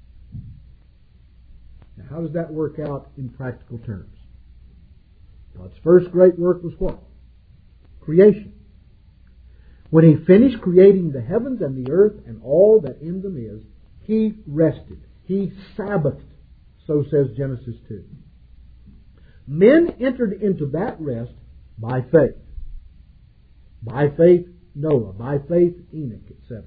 Now, how does that work out in practical terms? God's first great work was what? Creation. When He finished creating the heavens and the earth and all that in them is, He rested. He Sabbathed, so says Genesis two. Men entered into that rest by faith. By faith, Noah. By faith, Enoch, et cetera.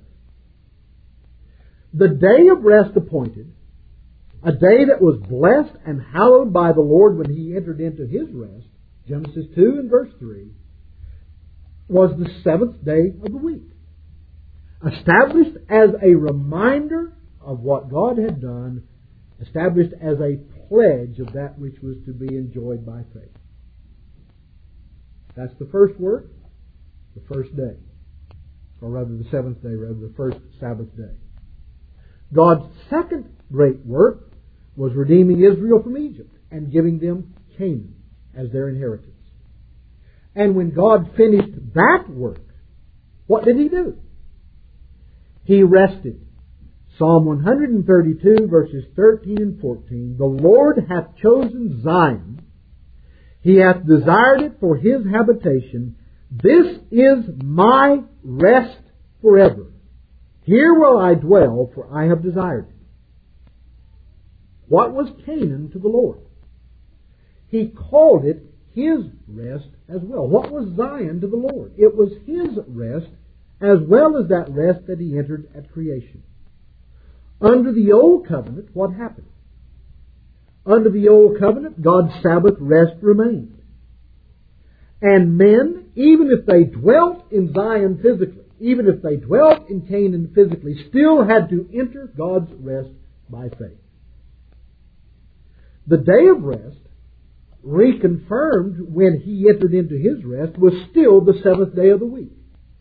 The day of rest appointed, a day that was blessed and hallowed by the Lord when He entered into His rest, Genesis two and verse three, was the seventh day of the week. Established as a reminder of what God had done, established as a pledge of that which was to be enjoyed by faith. That's the first work, the first day. Or rather the seventh day, rather the first Sabbath day. God's second great work was redeeming Israel from Egypt and giving them Canaan as their inheritance. And when God finished that work, what did He do? He rested. Psalm one thirty-two, verses thirteen and fourteen. The Lord hath chosen Zion. He hath desired it for His habitation. This is my rest forever. Here will I dwell, for I have desired it. What was Canaan to the Lord? He called it His rest as well. What was Zion to the Lord? It was His rest as well as that rest that He entered at creation. Under the Old Covenant, what happened? Under the Old Covenant, God's Sabbath rest remained. And men, even if they dwelt in Zion physically, even if they dwelt in Canaan physically, still had to enter God's rest by faith. The day of rest, reconfirmed when He entered into His rest, was still the seventh day of the week.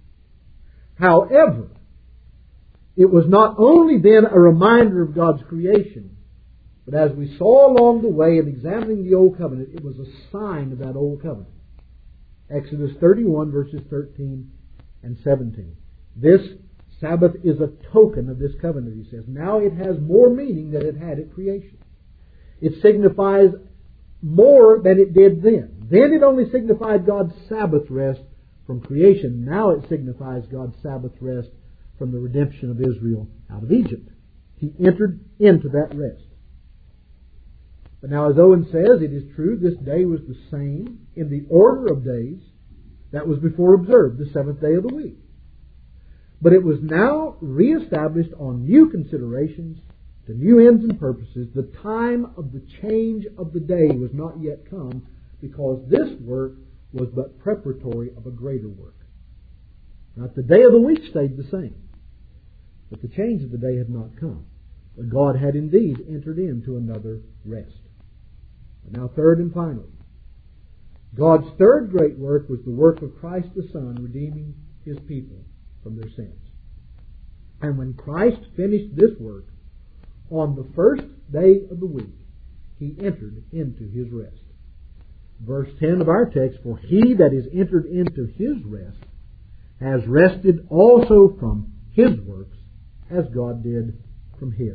However, it was not only then a reminder of God's creation, but as we saw along the way in examining the Old Covenant, it was a sign of that Old Covenant. Exodus thirty-one, verses thirteen and seventeen. This Sabbath is a token of this covenant, he says. Now it has more meaning than it had at creation. It signifies more than it did then. Then it only signified God's Sabbath rest from creation. Now it signifies God's Sabbath rest from the redemption of Israel out of Egypt. He entered into that rest. But now, as Owen says, it is true this day was the same in the order of days that was before observed, the seventh day of the week. But it was now reestablished on new considerations, to new ends and purposes. The time of the change of the day was not yet come, because this work was but preparatory of a greater work. Not the day of the week stayed the same, but the change of the day had not come. But God had indeed entered into another rest. And now third and finally, God's third great work was the work of Christ the Son, redeeming His people from their sins. And when Christ finished this work, on the first day of the week, He entered into His rest. Verse ten of our text, for he that is entered into His rest has rested also from His works, as God did from His.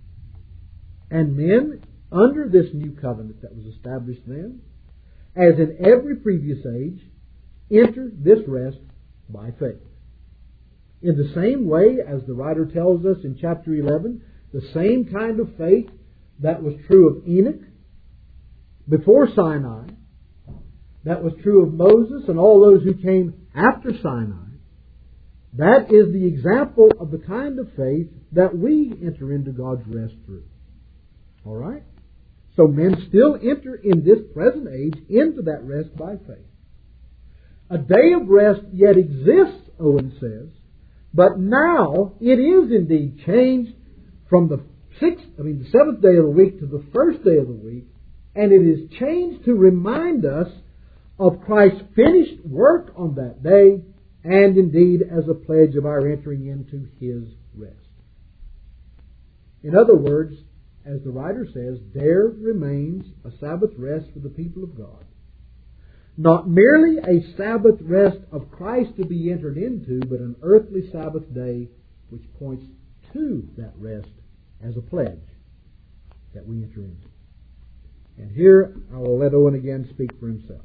And men, under this new covenant that was established then, as in every previous age, enter this rest by faith. In the same way, as the writer tells us in chapter eleven, the same kind of faith that was true of Enoch before Sinai, that was true of Moses and all those who came after Sinai, that is the example of the kind of faith that we enter into God's rest through. All right? So men still enter in this present age into that rest by faith. A day of rest yet exists, Owen says, but now it is indeed changed from the sixth, I mean the seventh day of the week to the first day of the week, and it is changed to remind us of Christ's finished work on that day, and indeed as a pledge of our entering into His rest. In other words, as the writer says, there remains a Sabbath rest for the people of God. Not merely a Sabbath rest of Christ to be entered into, but an earthly Sabbath day which points to that rest as a pledge that we enter into. And here I will let Owen again speak for himself.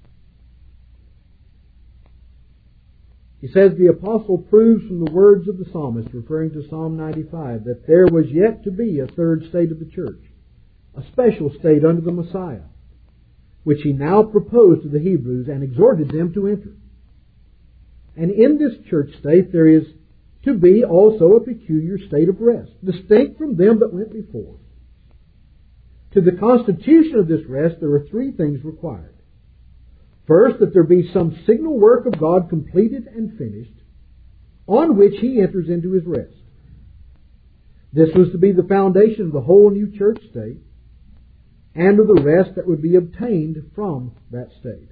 He says the apostle proves from the words of the psalmist, referring to Psalm ninety-five, that there was yet to be a third state of the church, a special state under the Messiah, which he now proposed to the Hebrews and exhorted them to enter. And in this church state there is to be also a peculiar state of rest, distinct from them that went before. To the constitution of this rest there are three things required. First, that there be some signal work of God completed and finished, on which He enters into His rest. This was to be the foundation of the whole new church state, and of the rest that would be obtained from that state.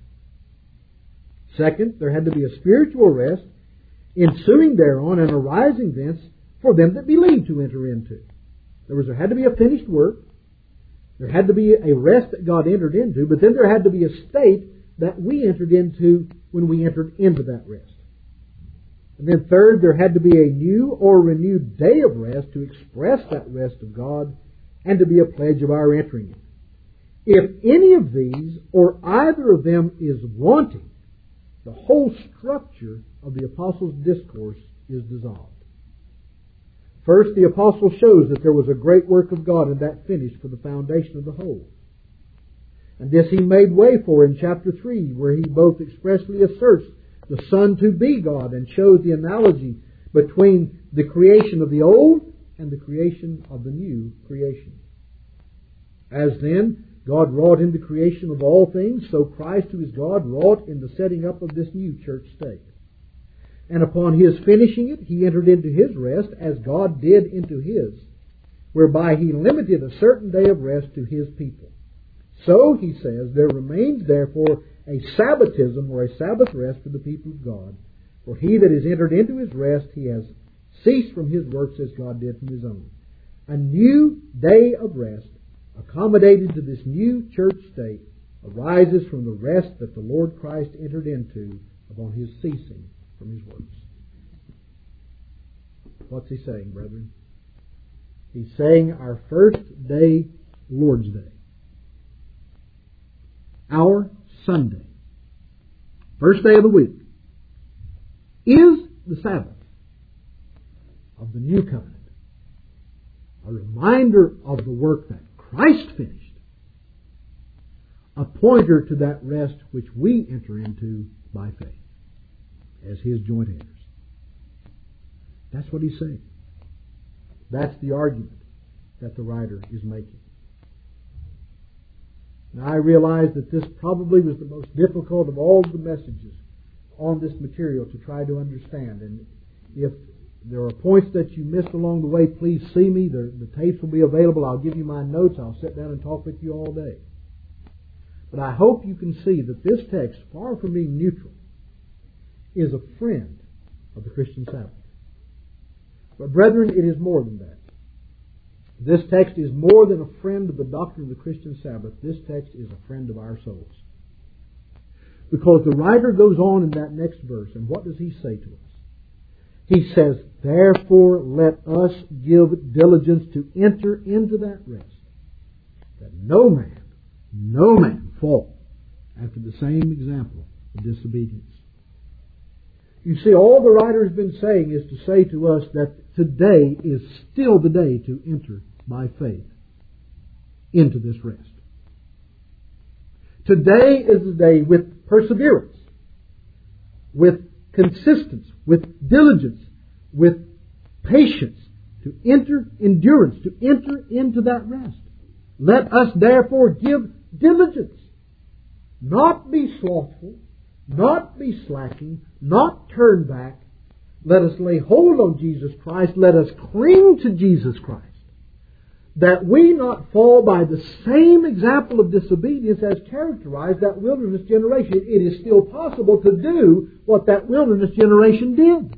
Second, there had to be a spiritual rest ensuing thereon and arising thence for them that believe to enter into. There was, there had to be a finished work. There had to be a rest that God entered into, but then there had to be a state that we entered into when we entered into that rest. And then third, there had to be a new or renewed day of rest to express that rest of God and to be a pledge of our entering it. If any of these or either of them is wanting, the whole structure of the Apostles' discourse is dissolved. First, the Apostle shows that there was a great work of God and that finished for the foundation of the whole. And this he made way for in chapter three, where he both expressly asserts the Son to be God and shows the analogy between the creation of the old and the creation of the new creation. As then God wrought in the creation of all things, so Christ, who is God, wrought in the setting up of this new church state. And upon his finishing it, he entered into his rest as God did into his, whereby he limited a certain day of rest to his people. So, he says, there remains therefore a Sabbatism or a Sabbath rest for the people of God. For he that is entered into his rest, he has ceased from his works as God did from his own. A new day of rest, accommodated to this new church state, arises from the rest that the Lord Christ entered into upon his ceasing from his works. What's he saying, brethren? He's saying our first day, Lord's Day. Our Sunday, first day of the week, is the Sabbath of the new covenant. A reminder of the work that Christ finished. A pointer to that rest which we enter into by faith as his joint heirs. That's what he's saying. That's the argument that the writer is making. Now, I realize that this probably was the most difficult of all the messages on this material to try to understand. And if there are points that you missed along the way, please see me. The, the tapes will be available. I'll give you my notes. I'll sit down and talk with you all day. But I hope you can see that this text, far from being neutral, is a friend of the Christian Sabbath. But brethren, it is more than that. This text is more than a friend of the doctrine of the Christian Sabbath. This text is a friend of our souls. Because the writer goes on in that next verse, and what does he say to us? He says, therefore let us give diligence to enter into that rest, that no man, no man fall after the same example of disobedience. You see, all the writer has been saying is to say to us that today is still the day to enter by faith into this rest. Today is the day with perseverance, with consistency, with diligence, with patience, to enter endurance, to enter into that rest. Let us therefore give diligence, not be slothful, not be slacking, not turn back. Let us lay hold on Jesus Christ. Let us cling to Jesus Christ, that we not fall by the same example of disobedience as characterized that wilderness generation. It is still possible to do what that wilderness generation did.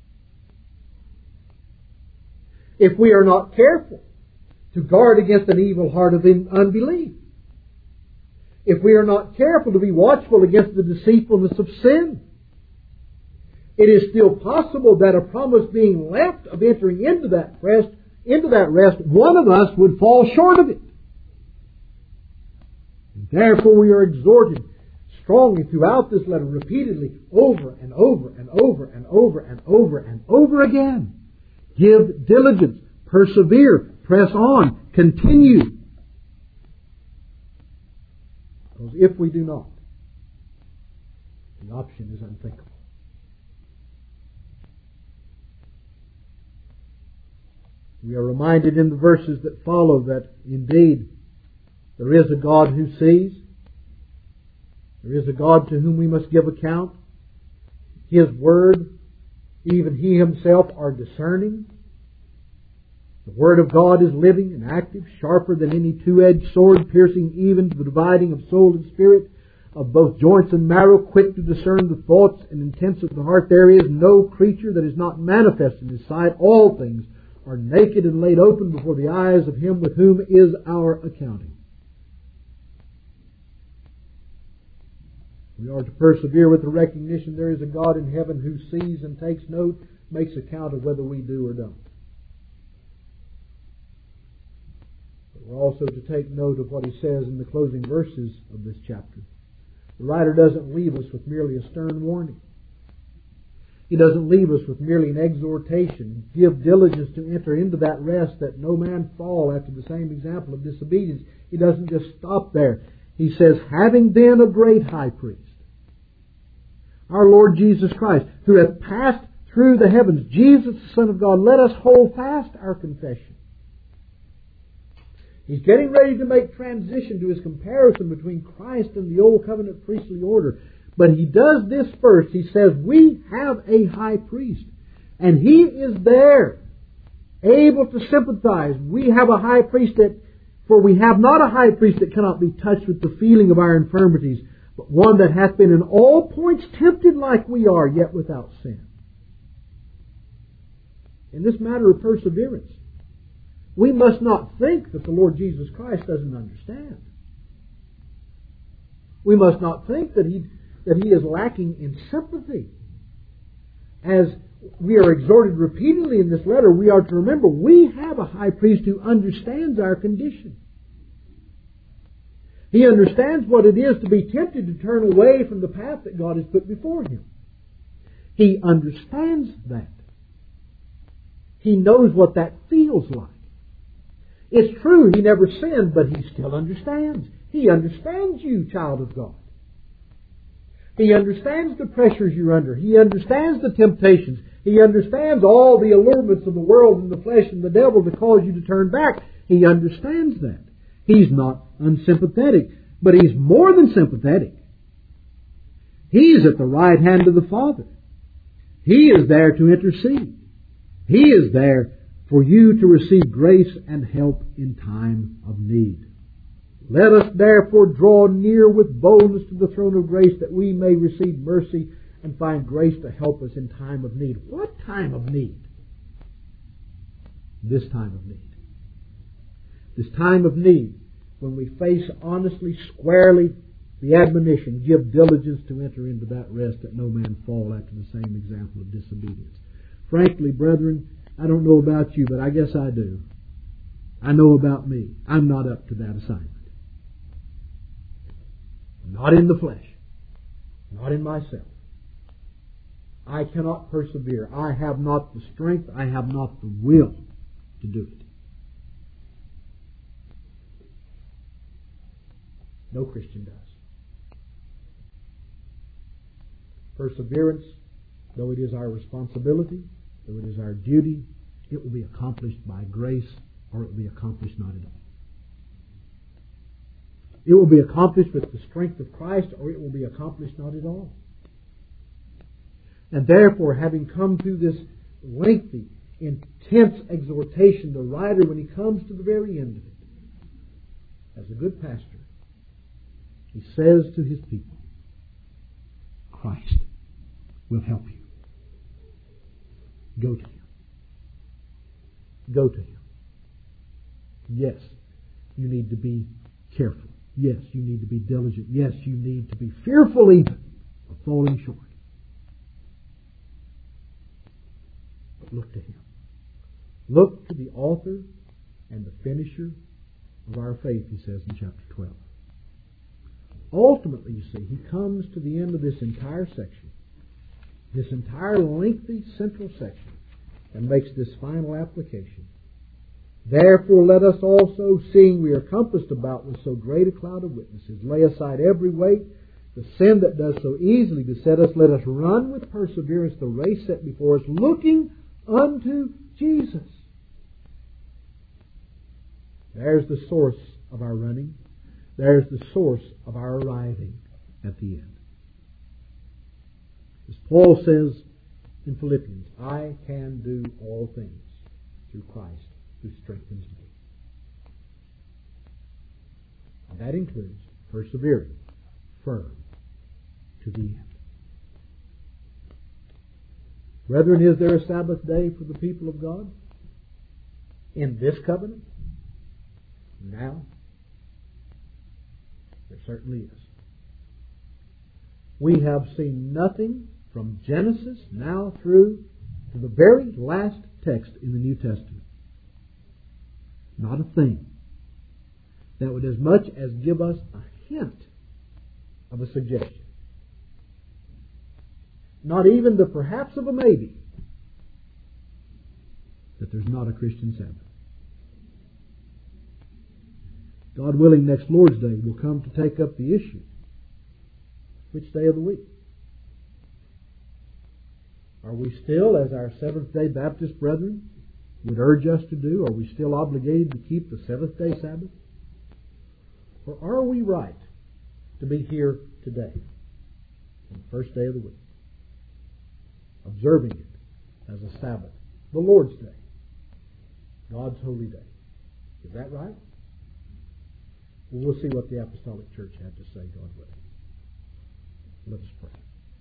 If we are not careful to guard against an evil heart of unbelief, if we are not careful to be watchful against the deceitfulness of sin, it is still possible that a promise being left of entering into that rest, into that rest, one of us would fall short of it. And therefore we are exhorted strongly throughout this letter, repeatedly, over and over and over and over and over and over again. Give diligence, persevere, press on, continue. Because if we do not, the option is unthinkable. We are reminded in the verses that follow that indeed there is a God who sees. There is a God to whom we must give account. His Word, even He Himself, are discerning. The Word of God is living and active, sharper than any two-edged sword, piercing even to the dividing of soul and spirit, of both joints and marrow, quick to discern the thoughts and intents of the heart. There is no creature that is not manifest in His sight. All things are naked and laid open before the eyes of Him with whom is our accounting. We are to persevere with the recognition there is a God in heaven who sees and takes note, makes account of whether we do or don't. But we're also to take note of what he says in the closing verses of this chapter. The writer doesn't leave us with merely a stern warning. He doesn't leave us with merely an exhortation. Give diligence to enter into that rest, that no man fall after the same example of disobedience. He doesn't just stop there. He says, having then a great high priest, our Lord Jesus Christ, who hath passed through the heavens, Jesus, the Son of God, let us hold fast our confession. He's getting ready to make transition to his comparison between Christ and the Old Covenant priestly order. But he does this first. He says, we have a high priest, and he is there, able to sympathize. We have a high priest that, for we have not a high priest that cannot be touched with the feeling of our infirmities, but one that hath been in all points tempted like we are, yet without sin. In this matter of perseverance, we must not think that the Lord Jesus Christ doesn't understand. We must not think that He that He is lacking in sympathy. As we are exhorted repeatedly in this letter, we are to remember we have a high priest who understands our condition. He understands what it is to be tempted to turn away from the path that God has put before him. He understands that. He knows what that feels like. It's true, he never sinned, but he still understands. He understands you, child of God. He understands the pressures you're under. He understands the temptations. He understands all the allurements of the world and the flesh and the devil to cause you to turn back. He understands that. He's not unsympathetic, but He's more than sympathetic. He's at the right hand of the Father. He is there to intercede. He is there for you to receive grace and help in time of need. Let us therefore draw near with boldness to the throne of grace, that we may receive mercy and find grace to help us in time of need. What time of need? This time of need. This time of need, when we face honestly, squarely, the admonition, give diligence to enter into that rest, that no man fall after the same example of disobedience. Frankly, brethren, I don't know about you, but I guess I do. I know about me. I'm not up to that assignment. Not in the flesh. Not in myself. I cannot persevere. I have not the strength. I have not the will to do it. No Christian does. Perseverance, though it is our responsibility, though it is our duty, it will be accomplished by grace, or it will be accomplished not at all. It will be accomplished with the strength of Christ, or it will be accomplished not at all. And therefore, having come through this lengthy, intense exhortation, the writer, when he comes to the very end of it, as a good pastor, he says to his people, Christ will help you. Go to Him. Go to Him. Yes, you need to be careful. Yes, you need to be diligent. Yes, you need to be fearful even of falling short. But look to Him. Look to the author and the finisher of our faith, he says in chapter twelve. Ultimately, you see, he comes to the end of this entire section, this entire lengthy central section, and makes this final application. Therefore, let us also, seeing we are compassed about with so great a cloud of witnesses, lay aside every weight, the sin that does so easily beset us. Let us run with perseverance the race set before us, looking unto Jesus. There's the source of our running. There's the source of our arriving at the end. As Paul says in Philippians, I can do all things through Christ who strengthens me. And that includes persevering, firm to the end. Brethren, is there a Sabbath day for the people of God in this covenant? Now, there certainly is. We have seen nothing from Genesis now through to the very last text in the New Testament. Not a thing that would as much as give us a hint of a suggestion. Not even the perhaps of a maybe that there's not a Christian Sabbath. God willing, next Lord's Day will come to take up the issue. Which day of the week? Are we still, as our Seventh-day Baptist brethren would urge us to do, are we still obligated to keep the seventh-day Sabbath? Or are we right to be here today, on the first day of the week, observing it as a Sabbath, the Lord's Day, God's holy day? Is that right? Well, we'll see what the Apostolic Church had to say, God willing. Let us pray.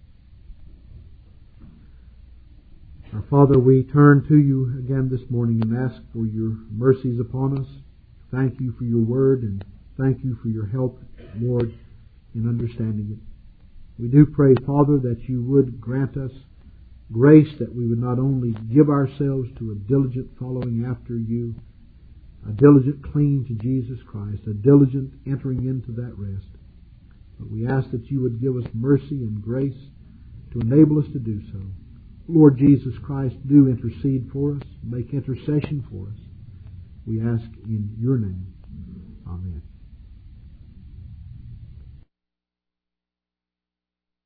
Our Father, we turn to you again this morning and ask for your mercies upon us. Thank you for your word and thank you for your help, Lord, in understanding it. We do pray, Father, that you would grant us grace, that we would not only give ourselves to a diligent following after you, a diligent clinging to Jesus Christ, a diligent entering into that rest, but we ask that you would give us mercy and grace to enable us to do so. Lord Jesus Christ, do intercede for us, make intercession for us. We ask in your name. Amen.